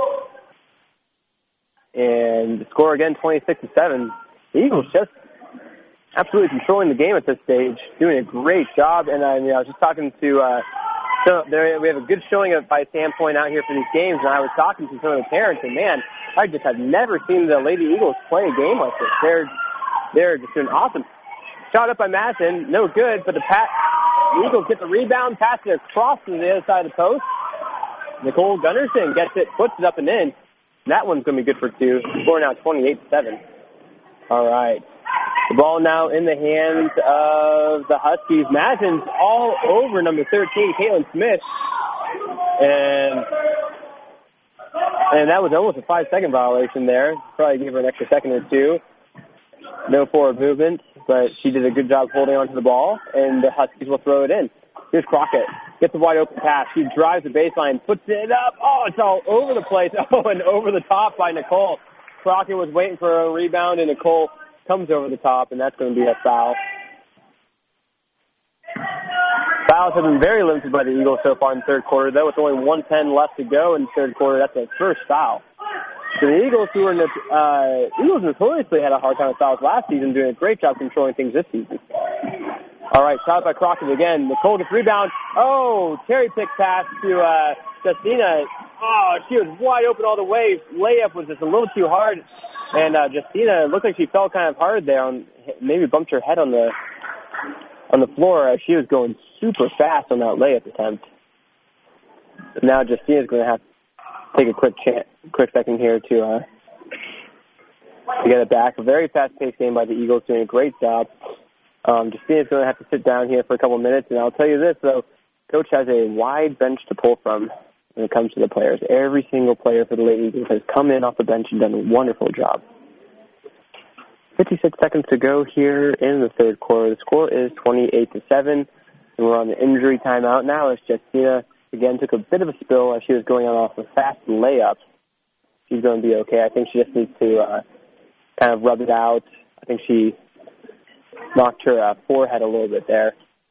And the score again, 26-7. The Eagles just absolutely controlling the game at this stage, doing a great job. And I was just talking to, we have a good showing by Sandpoint out here for these games, and I was talking to some of the parents, and man, I just have never seen the Lady Eagles play a game like this. They're just doing awesome. Shot up by Madison, no good, but the Eagles get the rebound, pass it across to the other side of the post. Nicole Gunnarsson gets it, puts it up and in. That one's going to be good for 2. Score now 28-7. All right. The ball now in the hands of the Huskies. Madison's all over number 13, Caitlin Smith. And that was almost a 5-second violation there. Probably gave her an extra second or 2. No forward movement, but she did a good job holding onto the ball, and the Huskies will throw it in. Here's Crockett. Gets a wide open pass. She drives the baseline, puts it up. Oh, it's all over the place. Oh, and over the top by Nicole. Crockett was waiting for a rebound, and Nicole comes over the top, and that's going to be a foul. Fouls have been very limited by the Eagles so far in the third quarter, though. With only 1:10 left to go in the third quarter, that's their first foul. So the Eagles, who were Eagles notoriously had a hard time with fouls last season, doing a great job controlling things this season. All right, shot by Crockett again. Nicole gets rebound. Oh, cherry pick pass to Justina. Oh, she was wide open all the way. Layup was just a little too hard. And Justina looked like she fell kind of hard there. Maybe bumped her head on the floor as she was going super fast on that layup attempt. But now Justina's going to have to take a quick second here to get it back. A very fast-paced game by the Eagles, doing a great job. Justina's going to have to sit down here for a couple of minutes, and I'll tell you this, though, Coach has a wide bench to pull from when it comes to the players. Every single player for the Lady Eagles has come in off the bench and done a wonderful job. 56 seconds to go here in the third quarter. The score is 28-7, and we're on the injury timeout now as Justina, again, took a bit of a spill as she was going on off a fast layup. She's going to be okay. I think she just needs to kind of rub it out. I think she knocked her forehead a little bit there.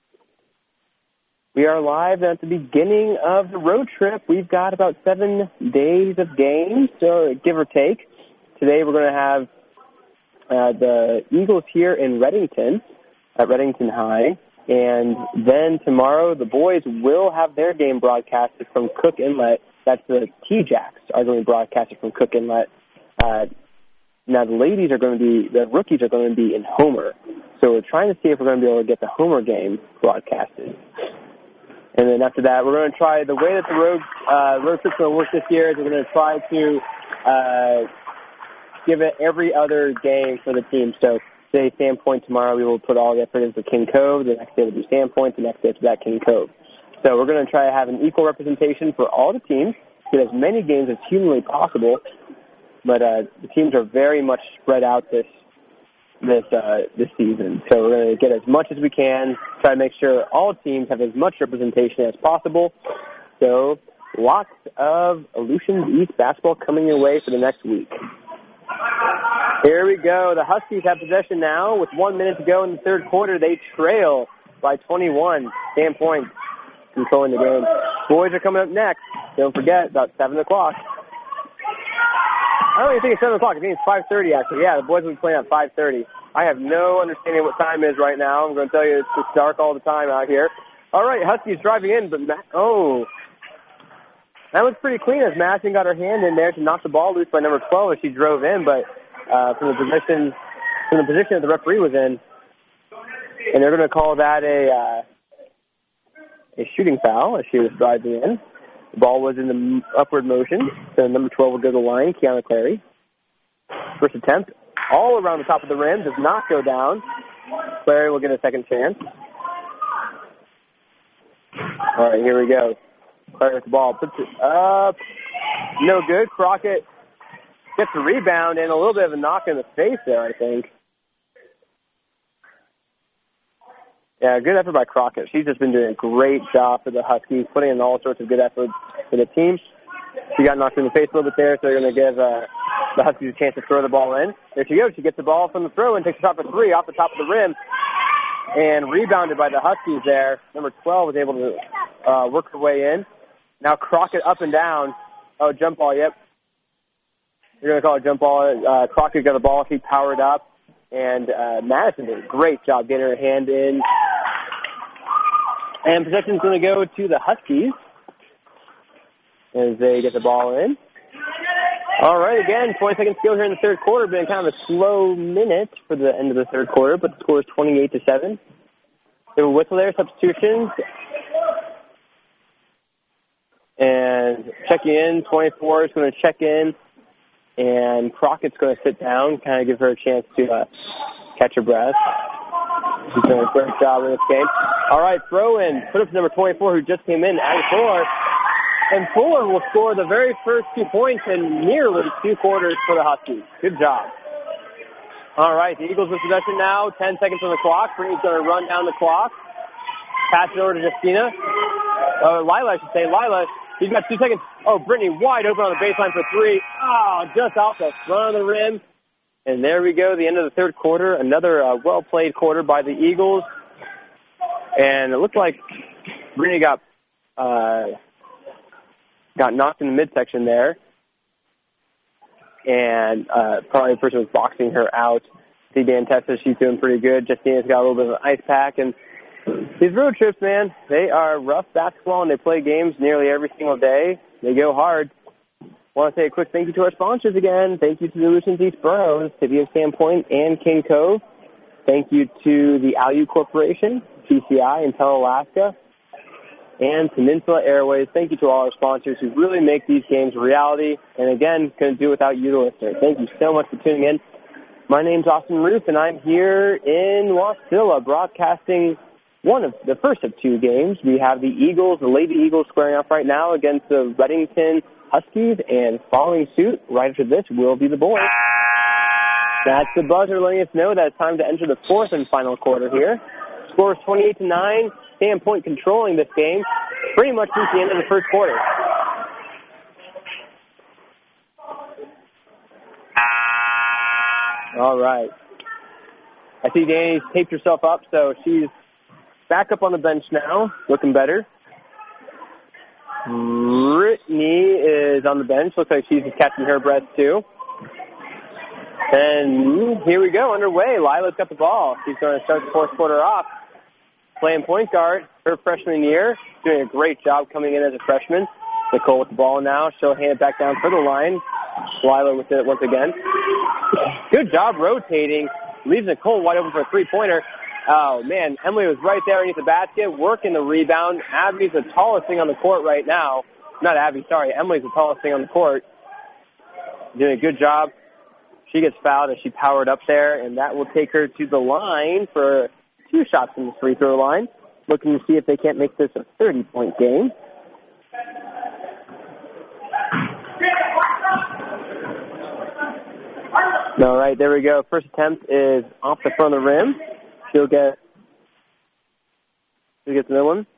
We are live at the beginning of the road trip. We've got about 7 days of games, so give or take. Today we're going to have the Eagles here in Redington, at Redington High. And then tomorrow the boys will have their game broadcasted from Cook Inlet. That's the T-Jacks are going to be broadcasted from Cook Inlet. Now the rookies are going to be in Homer. So we're trying to see if we're going to be able to get the Homer game broadcasted. And then after that, we're going to try, the way that the road trip's going to work this year is we're going to try to give it every other game for the team. So today, Sandpoint. Tomorrow, we will put all the effort into King Cove. The next day, we'll do Sandpoint. The next day, after that, King Cove. So we're going to try to have an equal representation for all the teams, get as many games as humanly possible. But the teams are very much spread out this season. So we're going to get as much as we can, try to make sure all teams have as much representation as possible. So lots of Aleutians East basketball coming your way for the next week. Here we go. The Huskies have possession now with 1 minute to go in the third quarter. They trail by 21. Sandpoint controlling the game. Boys are coming up next. Don't forget, about 7 o'clock. I don't even think it's 7 o'clock. I think it's 5:30, actually. Yeah, the boys will be playing at 5:30. I have no understanding what time it is right now. I'm going to tell you it's just dark all the time out here. All right, Huskies driving in, but that was pretty clean as Madison got her hand in there to knock the ball loose by number 12 as she drove in, but from the position that the referee was in, and they're going to call that a shooting foul as she was driving in. The ball was in the upward motion, so number 12 will go to the line, Kiana Clary. First attempt, all around the top of the rim, does not go down. Clary will get a second chance. All right, here we go. Clary with the ball, puts it up. No good. Crockett gets the rebound and a little bit of a knock in the face there, I think. Yeah, good effort by Crockett. She's just been doing a great job for the Huskies, putting in all sorts of good effort for the team. She got knocked in the face a little bit there, so they're going to give the Huskies a chance to throw the ball in. There she goes. She gets the ball from the throw and takes a shot for three off the top of the rim. And rebounded by the Huskies there. Number 12 was able to work her way in. Now Crockett up and down. Oh, jump ball, yep. You're going to call it jump ball. Crockett got the ball. She powered up. And Madison did a great job getting her hand in. And possession's going to go to the Huskies as they get the ball in. All right, again, 20 seconds to go here in the third quarter. Been kind of a slow minute for the end of the third quarter, but the score is 28-7. There were whistle there, substitutions. And checking in, 24 is going to check in And Crockett's going to sit down, kind of give her a chance to catch her breath. She's doing a great job in this game. All right, throw in. Put up to number 24, who just came in, Abby Fuller. And Fuller will score the very first 2 points in nearly 2 quarters for the Huskies. Good job. All right, the Eagles with possession now. 10 seconds on the clock. Brittany's going to run down the clock. Pass it over to Justina. Lila, I should say. Lila, she's got 2 seconds. Oh, Brittany wide open on the baseline for 3. Oh, just off the front of the rim. And there we go, the end of the third quarter. Another well-played quarter by the Eagles. And it looked like Brittany got knocked in the midsection there. And probably the person was boxing her out. See Dan Tessa, she's doing pretty good. Justina's got a little bit of an ice pack. And these road trips, man, they are rough basketball, and they play games nearly every single day. They go hard. I want to say a quick thank you to our sponsors again. Thank you to the Aleutians East Boroughs, City of Sandpoint, and King Cove. Thank you to the Alute Corporation, PCI, and Alaska, and Peninsula Airways. Thank you to all our sponsors who really make these games a reality. And again, couldn't do it without you, the listener. Thank you so much for tuning in. My name's Austin Roof, and I'm here in Wasilla broadcasting one of the first of 2 games. We have the Eagles, the Lady Eagles, squaring off right now against the Reddington Huskies, and following suit right after this will be the boys. That's the buzzer letting us know that it's time to enter the 4th and final quarter here. Score is 28-9. Sandpoint controlling this game pretty much since the end of the first quarter. All right. I see Danny's taped herself up, so she's back up on the bench now, looking better. Brittany is on the bench. Looks like she's catching her breath, too. And here we go, underway. Lila's got the ball. She's going to start the fourth quarter off. Playing point guard, her freshman year, doing a great job coming in as a freshman. Nicole with the ball now. She'll hand it back down for the line. Lila with it once again. Good job rotating. Leaves Nicole wide open for a three-pointer. Oh, man, Emily was right there underneath the basket, working the rebound. Abby's the tallest thing on the court right now. Not Abby, sorry. Emily's the tallest thing on the court. Doing a good job. She gets fouled as she powered up there, and that will take her to the line for 2 shots from the free throw line. Looking to see if they can't make this a 30-point game. All right, there we go. First attempt is off the front of the rim. She'll get the one.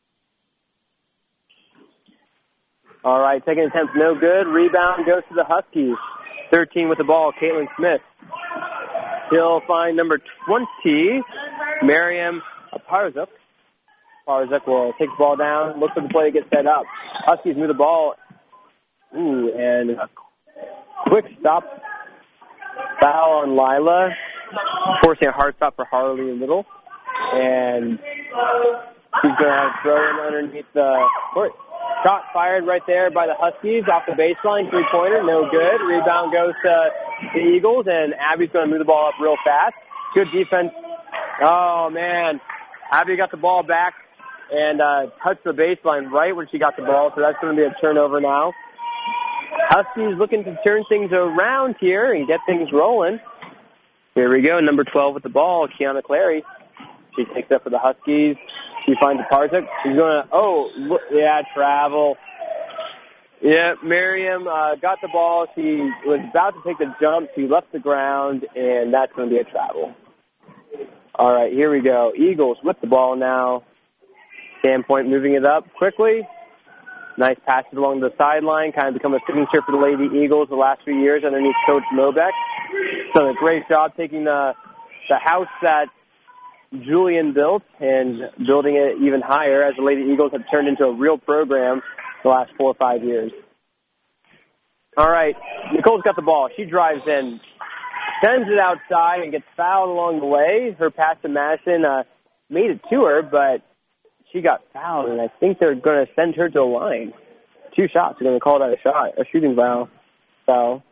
All right, second attempt, no good. Rebound goes to the Huskies. 13 with the ball, Caitlin Smith. She'll find number 20, Miriam Parzuk. Parzuk will take the ball down, look for the play to get set up. Huskies move the ball. Ooh, and a quick stop. Foul on Lila, forcing a hard stop for Harley Little. And she's going to have to throw in underneath the court. Shot fired right there by the Huskies off the baseline. Three-pointer, no good. Rebound goes to the Eagles, and Abby's going to move the ball up real fast. Good defense. Oh, man. Abby got the ball back and touched the baseline right when she got the ball, so that's going to be a turnover now. Huskies looking to turn things around here and get things rolling. Here we go, number 12 with the ball, Kiana Clary. She takes up for the Huskies. She finds Parzuk. She's going to, travel. Yeah, Miriam got the ball. She was about to take the jump. She left the ground, and that's going to be a travel. All right, here we go. Eagles with the ball now. Sandpoint moving it up quickly. Nice passes along the sideline, kind of become a signature for the Lady Eagles the last few years underneath Coach Mobeck. Done a great job taking the house that Julian built and building it even higher as the Lady Eagles have turned into a real program the last 4 or 5 years. All right, Nicole's got the ball. She drives in, sends it outside, and gets fouled along the way. Her pass to Madison made it to her, but she got fouled, and I think they're going to send her to the line. 2 shots. They're going to call that a shooting foul.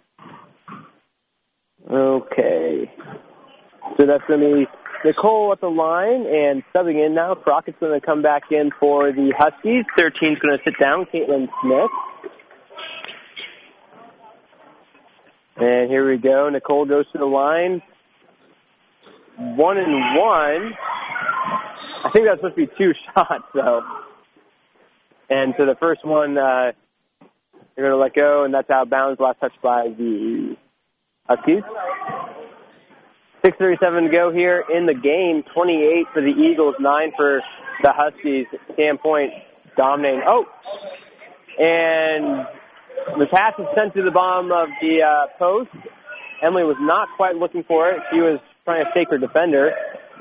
Okay. So that's going to be Nicole at the line, and subbing in now. Crockett's going to come back in for the Huskies. 13's going to sit down, Caitlin Smith. And here we go. Nicole goes to the line. 1-1. I think that's supposed to be 2 shots, though. And so the first one, they're going to let go, and that's out of bounds. Last touch by the Huskies. 6:37 to go here in the game. 28 for the Eagles, 9 for the Huskies. Sandpoint dominating. Oh! And the pass is sent to the bottom of the post. Emily was not quite looking for it. She was trying to stake her defender.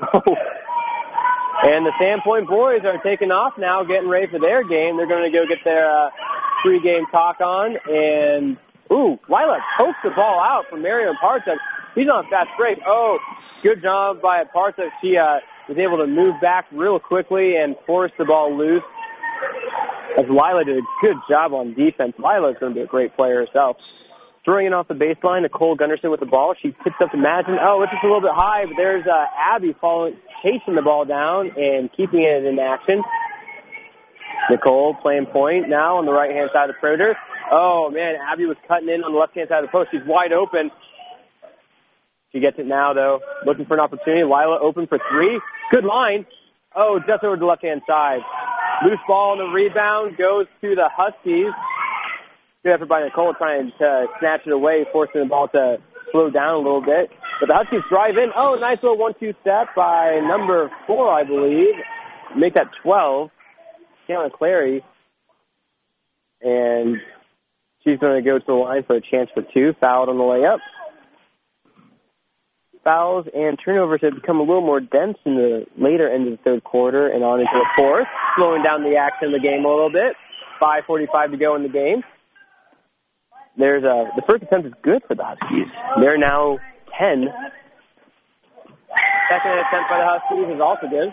And the Sandpoint boys are taking off now, getting ready for their game. They're going to go get their pre-game talk on. And, Lila pokes the ball out from Miriam Parchuk. He's on a fast break. Oh, good job by Parchuk. She was able to move back real quickly and force the ball loose. As Lila did a good job on defense. Lila's going to be a great player herself. Throwing it off the baseline, Nicole Gunderson with the ball. She tips up to Madsen. Oh, it's just a little bit high, but there's Abby chasing the ball down and keeping it in action. Nicole playing point now on the right-hand side of the perimeter. Oh, man, Abby was cutting in on the left-hand side of the post. She's wide open. She gets it now, though. Looking for an opportunity. Lila open for 3. Good line. Oh, just over the left-hand side. Loose ball on the rebound goes to the Huskies. Good effort by Nicole trying to snatch it away, forcing the ball to slow down a little bit. But the Huskies drive in. Oh, nice little 1-2 step by number 4, I believe. Make that 12. Caitlin Clary. And she's going to go to the line for a chance for 2. Fouled on the layup. Fouls and turnovers have become a little more dense in the later end of the third quarter and on into the fourth, slowing down the action of the game a little bit. 5:45 to go in the game. There's the first attempt is good for the Huskies. They're now 10. Second attempt by the Huskies is also good.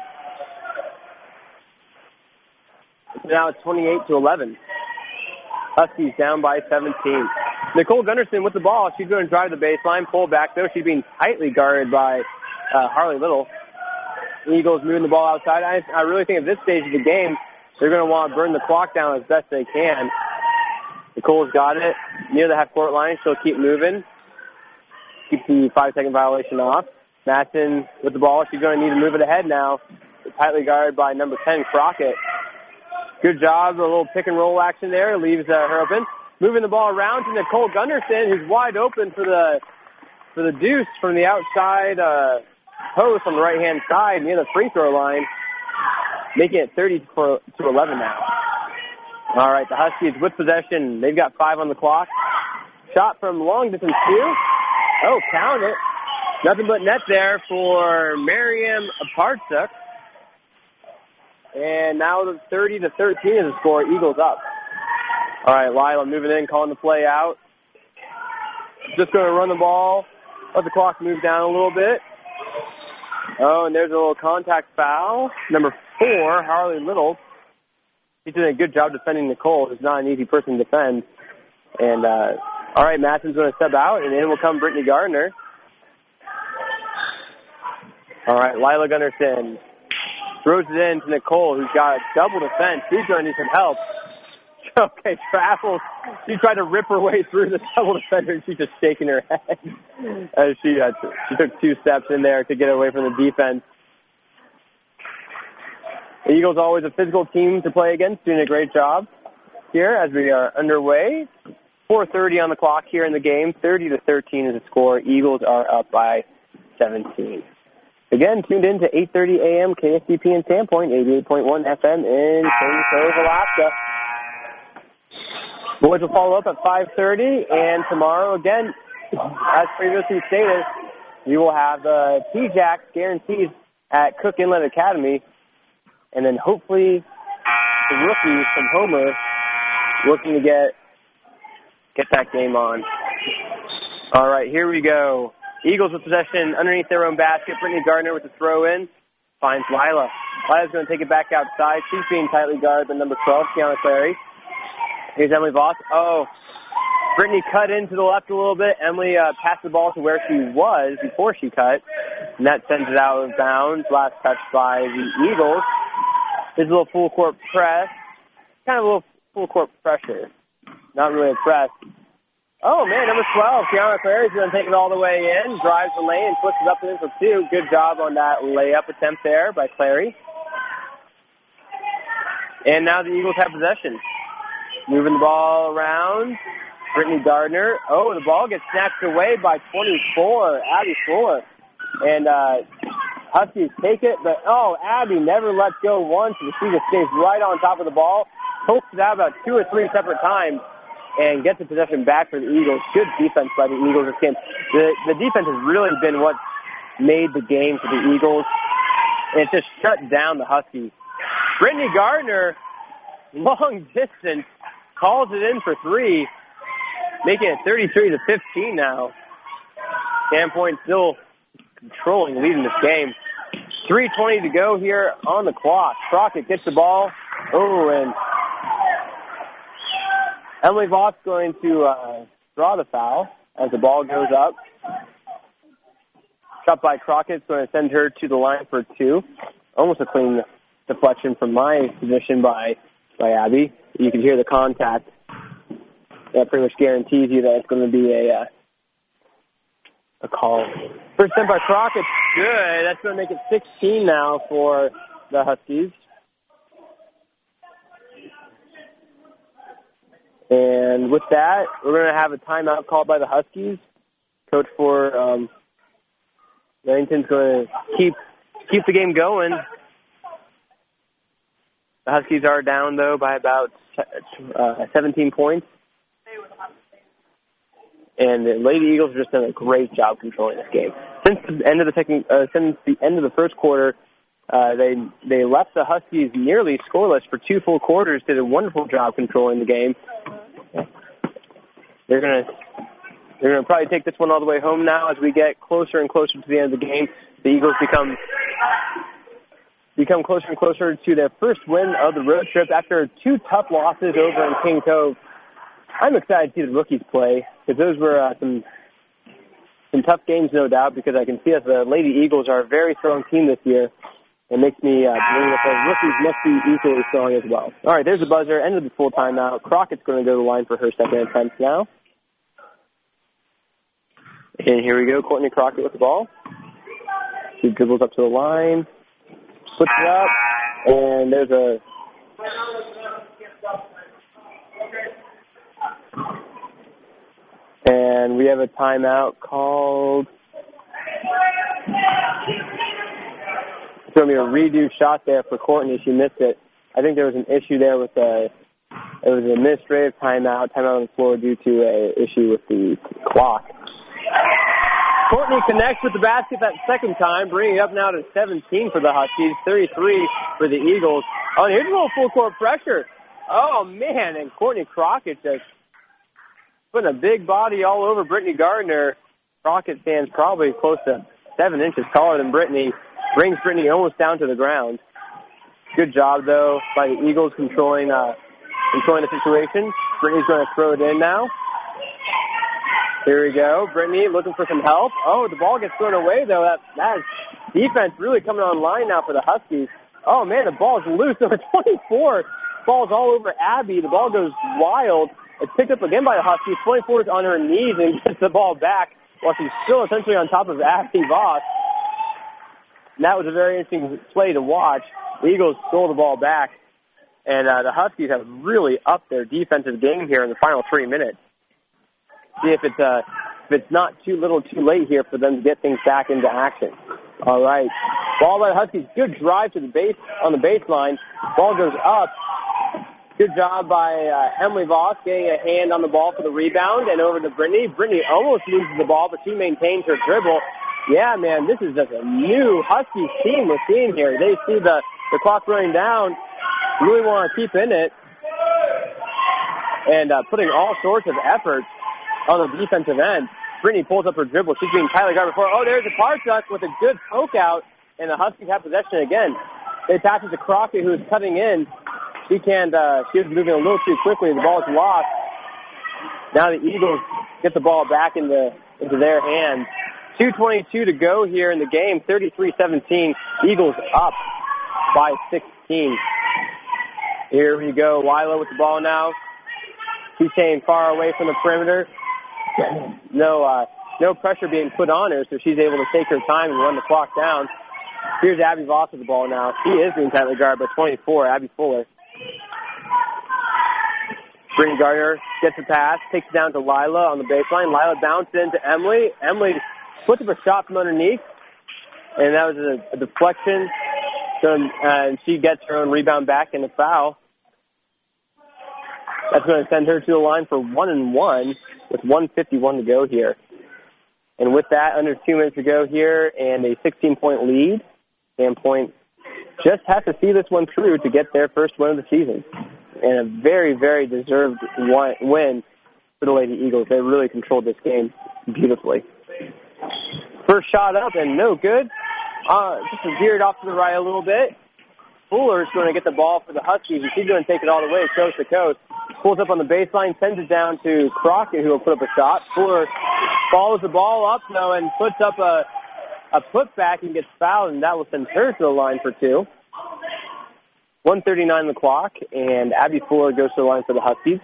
So now it's 28-11. Huskies down by 17. Nicole Gunderson with the ball. She's going to drive the baseline, pull back, though. She's being tightly guarded by Harley Little. Eagles moving the ball outside. I really think at this stage of the game, they're going to want to burn the clock down as best they can. Nicole's got it near the half-court line. She'll keep moving. Keep the 5-second violation off. Madsen with the ball. She's going to need to move it ahead now. Tightly guarded by number 10, Crockett. Good job. A little pick-and-roll action there. Leaves her open. Moving the ball around to Nicole Gunderson, who's wide open for the deuce from the outside post on the right-hand side near the free throw line, making it 30-11 now. All right, the Huskies with possession. They've got 5 on the clock. Shot from long distance 2. Oh, count it. Nothing but net there for Miriam Parchuk. And now the 30-13 is the score. Eagles up. All right, Lila moving in, calling the play out. Just going to run the ball. Let the clock move down a little bit. Oh, and there's a little contact foul. Number 4, Harley Little. She's doing a good job defending Nicole, who's not an easy person to defend. And, all right, Madsen's going to step out, and in will come Brittany Gardner. All right, Lila Gunderson throws it in to Nicole, who's got a double defense. She's going to need some help. Okay, travels. She tried to rip her way through the double defender, and she's just shaking her head. As she took 2 steps in there to get away from the defense. The Eagles always a physical team to play against, doing a great job here as we are underway. 4:30 on the clock here in the game. 30-13 is the score. Eagles are up by 17. Again, tuned in to 8:30 a.m. KSDP in Sandpoint, 88.1 FM in King Cove, Alaska. Boys will follow up at 5:30, and tomorrow, again, as previously stated, we will have the T-Jacks guarantees at Cook Inlet Academy, and then hopefully the rookies from Homer looking to get that game on. All right, here we go. Eagles with possession underneath their own basket. Brittany Gardner with the throw-in. Finds Lila. Lila's going to take it back outside. She's being tightly guarded by number 12, Kiana Clary. Here's Emily Voss. Oh, Brittany cut into the left a little bit. Emily passed the ball to where she was before she cut. And that sends it out of bounds. Last touch by the Eagles. There's a little full-court press. Kind of a little full-court pressure. Not really a press. Oh, man, number 12, Kiana Clary's going to take it all the way in, drives the lane, and puts it up and in for two. Good job on that layup attempt there by Clary. And now the Eagles have possession. Moving the ball around. Brittany Gardner. Oh, the ball gets snatched away by 24, Abby Fuller. And Huskies take it, but, Abby never lets go once. And she just stays right on top of the ball, pokes it out about 2 or 3 separate times, and gets the possession back for the Eagles. Good defense by the Eagles this game. The defense has really been what made the game for the Eagles. And it just shut down the Huskies. Brittany Gardner, long distance, calls it in for three, making it 33-15 now. Sandpoint still controlling, leading this game. 3:20 to go here on the clock. Crockett gets the ball. Oh, and Emily Voss going to draw the foul as the ball goes up. Shot by Crockett, going to send her to the line for two. Almost a clean deflection from my position by Abby. You can hear the contact. That pretty much guarantees you that it's going to be a call. First attempt by Crockett, good. That's going to make it 16 now for the Huskies. And with that, we're going to have a timeout called by the Huskies. Coach for Bennington's going to keep the game going. The Huskies are down, though, by about 17 points. And the Lady Eagles have just done a great job controlling this game. Since the end of the first quarter, they left the Huskies nearly scoreless for 2 full quarters. Did a wonderful job controlling the game. They're gonna probably take this one all the way home now as we get closer and closer to the end of the game. The Eagles become closer and closer to their first win of the road trip after 2 tough losses over in King Cove. I'm excited to see the rookies play because those were some tough games, no doubt, because I can see that the Lady Eagles are a very strong team this year. It makes me believe that the rookies must be equally strong as well. All right, there's the buzzer. End of the full timeout. Crockett's going to go to the line for her second attempt now. And here we go, Courtney Crockett with the ball. She dribbles up to the line, puts it up, and there's a... And we have a timeout called. It's going to be a redo shot there for Courtney. She missed it. I think there was an issue there with it was an administrative timeout on the floor due to an issue with the clock. Courtney connects with the basket that second time, bringing it up now to 17 for the Huskies, 33 for the Eagles. Oh, here's a little full court pressure. Oh, man, and Courtney Crockett just putting a big body all over Brittany Gardner. Crockett stands probably close to 7 inches taller than Brittany. Brings Brittany almost down to the ground. Good job, though, by the Eagles controlling the situation. Brittany's going to throw it in now. Here we go. Brittany looking for some help. Oh, the ball gets thrown away, though. That defense really coming online now for the Huskies. Oh, man, the ball's loose. Number 24 falls all over Abby. The ball goes wild. It's picked up again by the Huskies. 24 is on her knees and gets the ball back while she's still essentially on top of Abby Voss. And that was a very interesting play to watch. The Eagles stole the ball back, and the Huskies have really upped their defensive game here in the final 3 minutes. See if it's not too little too late here for them to get things back into action. All right. Ball by the Huskies. Good drive to the base on the baseline. Ball goes up. Good job by Emily Voss getting a hand on the ball for the rebound and over to Brittany. Brittany almost loses the ball, but she maintains her dribble. Yeah, man, this is just a new Huskies team we're seeing here. They see the clock running down, really want to keep in it, and putting all sorts of effort on the defensive end. Brittany pulls up her dribble. She's being tightly guarded before. Oh, there's a Parchuk with a good poke out, and the Huskies have possession again. They pass it to Crockett, who is cutting in. She was moving a little too quickly. The ball is lost. Now the Eagles get the ball back into their hands. 2:22 to go here in the game. 33-17. Eagles up by 16. Here we go. Lila with the ball now. She's staying far away from the perimeter. no pressure being put on her, so she's able to take her time and run the clock down. Here's Abby Voss with the ball now. She is being tightly guarded by 24, Abby Fuller. Brittany Gardner gets the pass, takes it down to Lila on the baseline. Lila bounces into Emily. Emily puts up a shot from underneath, and that was a deflection. So, and she gets her own rebound back and a foul. That's going to send her to the line for 1-1 with 1:51 to go here. And with that, under 2 minutes to go here and a 16-point lead, Sandpoint just has to see this one through to get their first win of the season. And a very, very deserved win for the Lady Eagles. They really controlled this game beautifully. First shot up and no good. Just veered off to the right a little bit. Fuller is going to get the ball for the Huskies, and she's going to take it all the way coast to coast. Pulls up on the baseline, sends it down to Crockett, who will put up a shot. Fuller follows the ball up, though, and puts up a putback and gets fouled, and that will send her to the line for 2. 1:39 on the clock, and Abby Fuller goes to the line for the Huskies.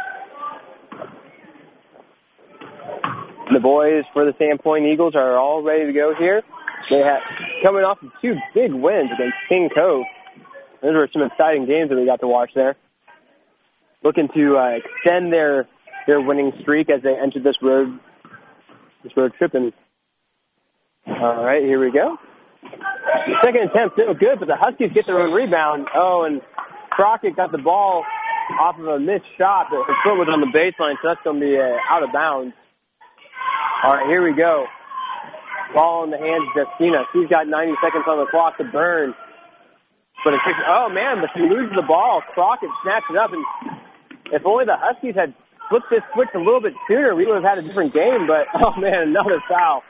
The boys for the Sandpoint Eagles are all ready to go here. They have coming off of 2 big wins against King Cove. Those were some exciting games that we got to watch there. Looking to extend their winning streak as they enter this road trip. And all right, here we go. The second attempt, no good, but the Huskies get their own rebound. Oh, and Crockett got the ball off of a missed shot, but her foot was on the baseline, so that's going to be out of bounds. All right, here we go. Ball in the hands of Justina. She's got 90 seconds on the clock to burn. But but she loses the ball. Crockett snatched it up, and if only the Huskies had flipped this switch a little bit sooner, we would have had a different game, but, oh, man, another foul.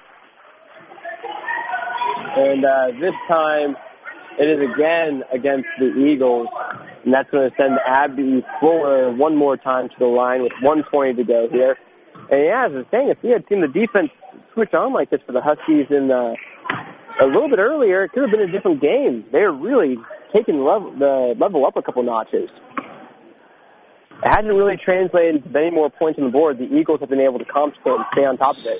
And this time, it is again against the Eagles, and that's going to send Abby Fuller one more time to the line with 1:20 to go here. And yeah, as I was saying, if we had seen the defense switch on like this for the Huskies in a little bit earlier, it could have been a different game. They're really taking the level up a couple notches. It hasn't really translated to many more points on the board. The Eagles have been able to compensate and stay on top of it.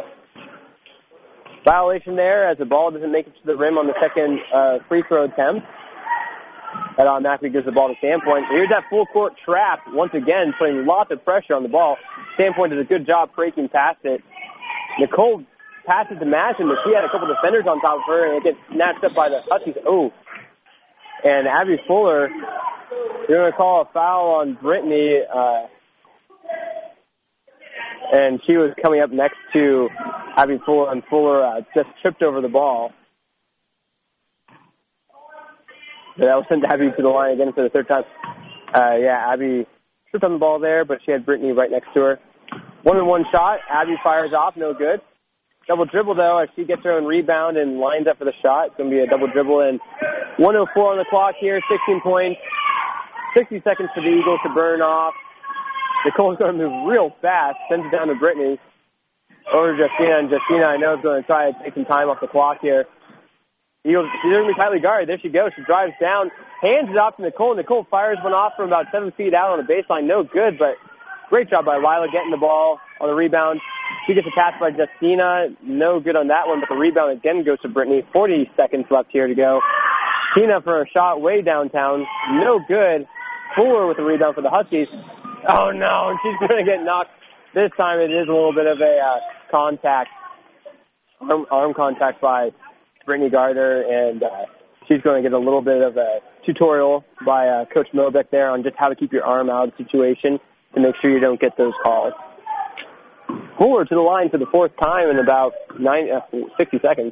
Violation there as the ball doesn't make it to the rim on the second free throw attempt. That automatically gives the ball to Sandpoint. Here's that full court trap once again, putting lots of pressure on the ball. Sandpoint does a good job breaking past it. Nicole passes to Madison, but she had a couple defenders on top of her, and it gets snatched up by the Huskies. Oh. And Abby Fuller, they're going to call a foul on Brittany, and she was coming up next to Abby Fuller, and Fuller just tripped over the ball. So that will send Abby to the line again for the third time. Abby tripped on the ball there, but she had Brittany right next to her. 1-on-1 shot. Abby fires off, no good. Double dribble, though, as she gets her own rebound and lines up for the shot. It's going to be a double dribble, and 1:04 on the clock here, 16 points, 60 seconds for the Eagles to burn off. Nicole's going to move real fast, sends it down to Brittany. Over to Justina, and Justina, I know, is going to try to take some time off the clock here. Eagles, she's going to be tightly guarded. There she goes. She drives down, hands it off to Nicole. Nicole fires one off from about 7 feet out on the baseline. No good, but great job by Lila getting the ball on the rebound. She gets a pass by Justina. No good on that one, but the rebound again goes to Brittany. 40 seconds left here to go. Tina for a shot way downtown. No good. Fuller with the rebound for the Huskies. Oh, no, and she's going to get knocked. This time it is a little bit of a contact, arm contact by Brittany Gardner, and she's going to get a little bit of a tutorial by Coach Mobeck there on just how to keep your arm out of the situation to make sure you don't get those calls. Fuller to the line for the fourth time in about 60 seconds.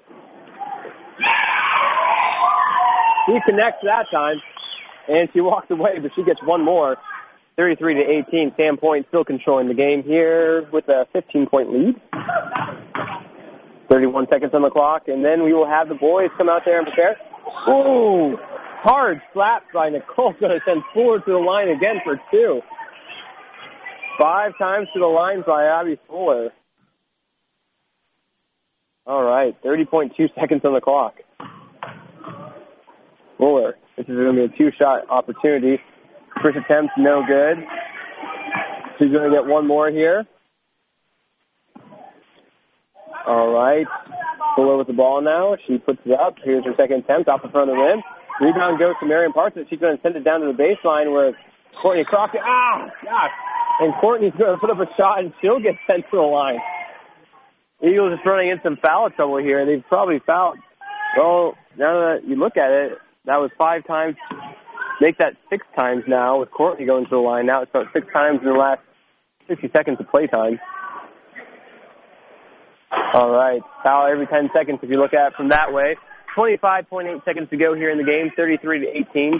She connects that time, and she walks away, but she gets one more. 33-18. Sandpoint still controlling the game here with a 15-point lead. 31 seconds on the clock, and then we will have the boys come out there and prepare. Ooh, hard slap by Nicole. Going to send Fuller to the line again for 2. 5 times to the line by Abby Fuller. All right, 30.2 seconds on the clock. Fuller, this is going to be a 2-shot opportunity. First attempt, no good. She's going to get one more here. All right. Fuller with the ball now. She puts it up. Here's her second attempt off the front of the rim. Rebound goes to Marion Parsons. She's going to send it down to the baseline where Courtney Crockett. Gosh. And Courtney's going to put up a shot, and she'll get sent to the line. Eagles is running in some foul trouble here. They've probably fouled. Well, now that you look at it, that was 5 times. Make that 6 times now with Courtney going to the line. Now it's about 6 times in the last 60 seconds of play time. All right. Foul every 10 seconds if you look at it from that way. 25.8 seconds to go here in the game, 33-18.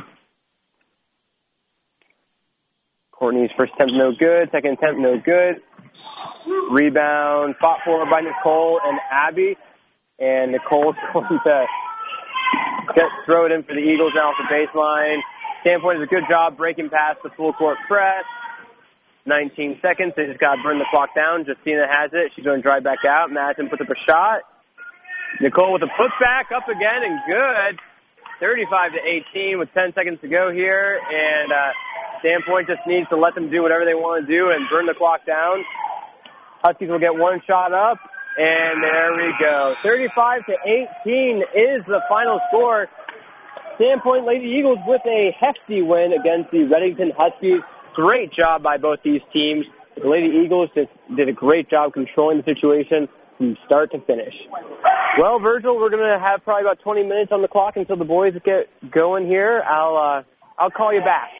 Courtney's first attempt no good. Second attempt no good. Rebound fought for by Nicole and Abby. And Nicole's going to throw it in for the Eagles now off the baseline. Sandpoint does a good job breaking past the full court press. 19 seconds. They just got to burn the clock down. Justina has it. She's going to drive back out. Madison puts up a shot. Nicole with a putback up again and good. 35-18 with 10 seconds to go here. And Sandpoint just needs to let them do whatever they want to do and burn the clock down. Huskies will get one shot up. And there we go. 35-18 is the final score. Sandpoint Lady Eagles with a hefty win against the Redington Huskies. Great job by both these teams. The Lady Eagles just did a great job controlling the situation from start to finish. Well, Virgil, we're going to have probably about 20 minutes on the clock until the boys get going here. I'll call you back.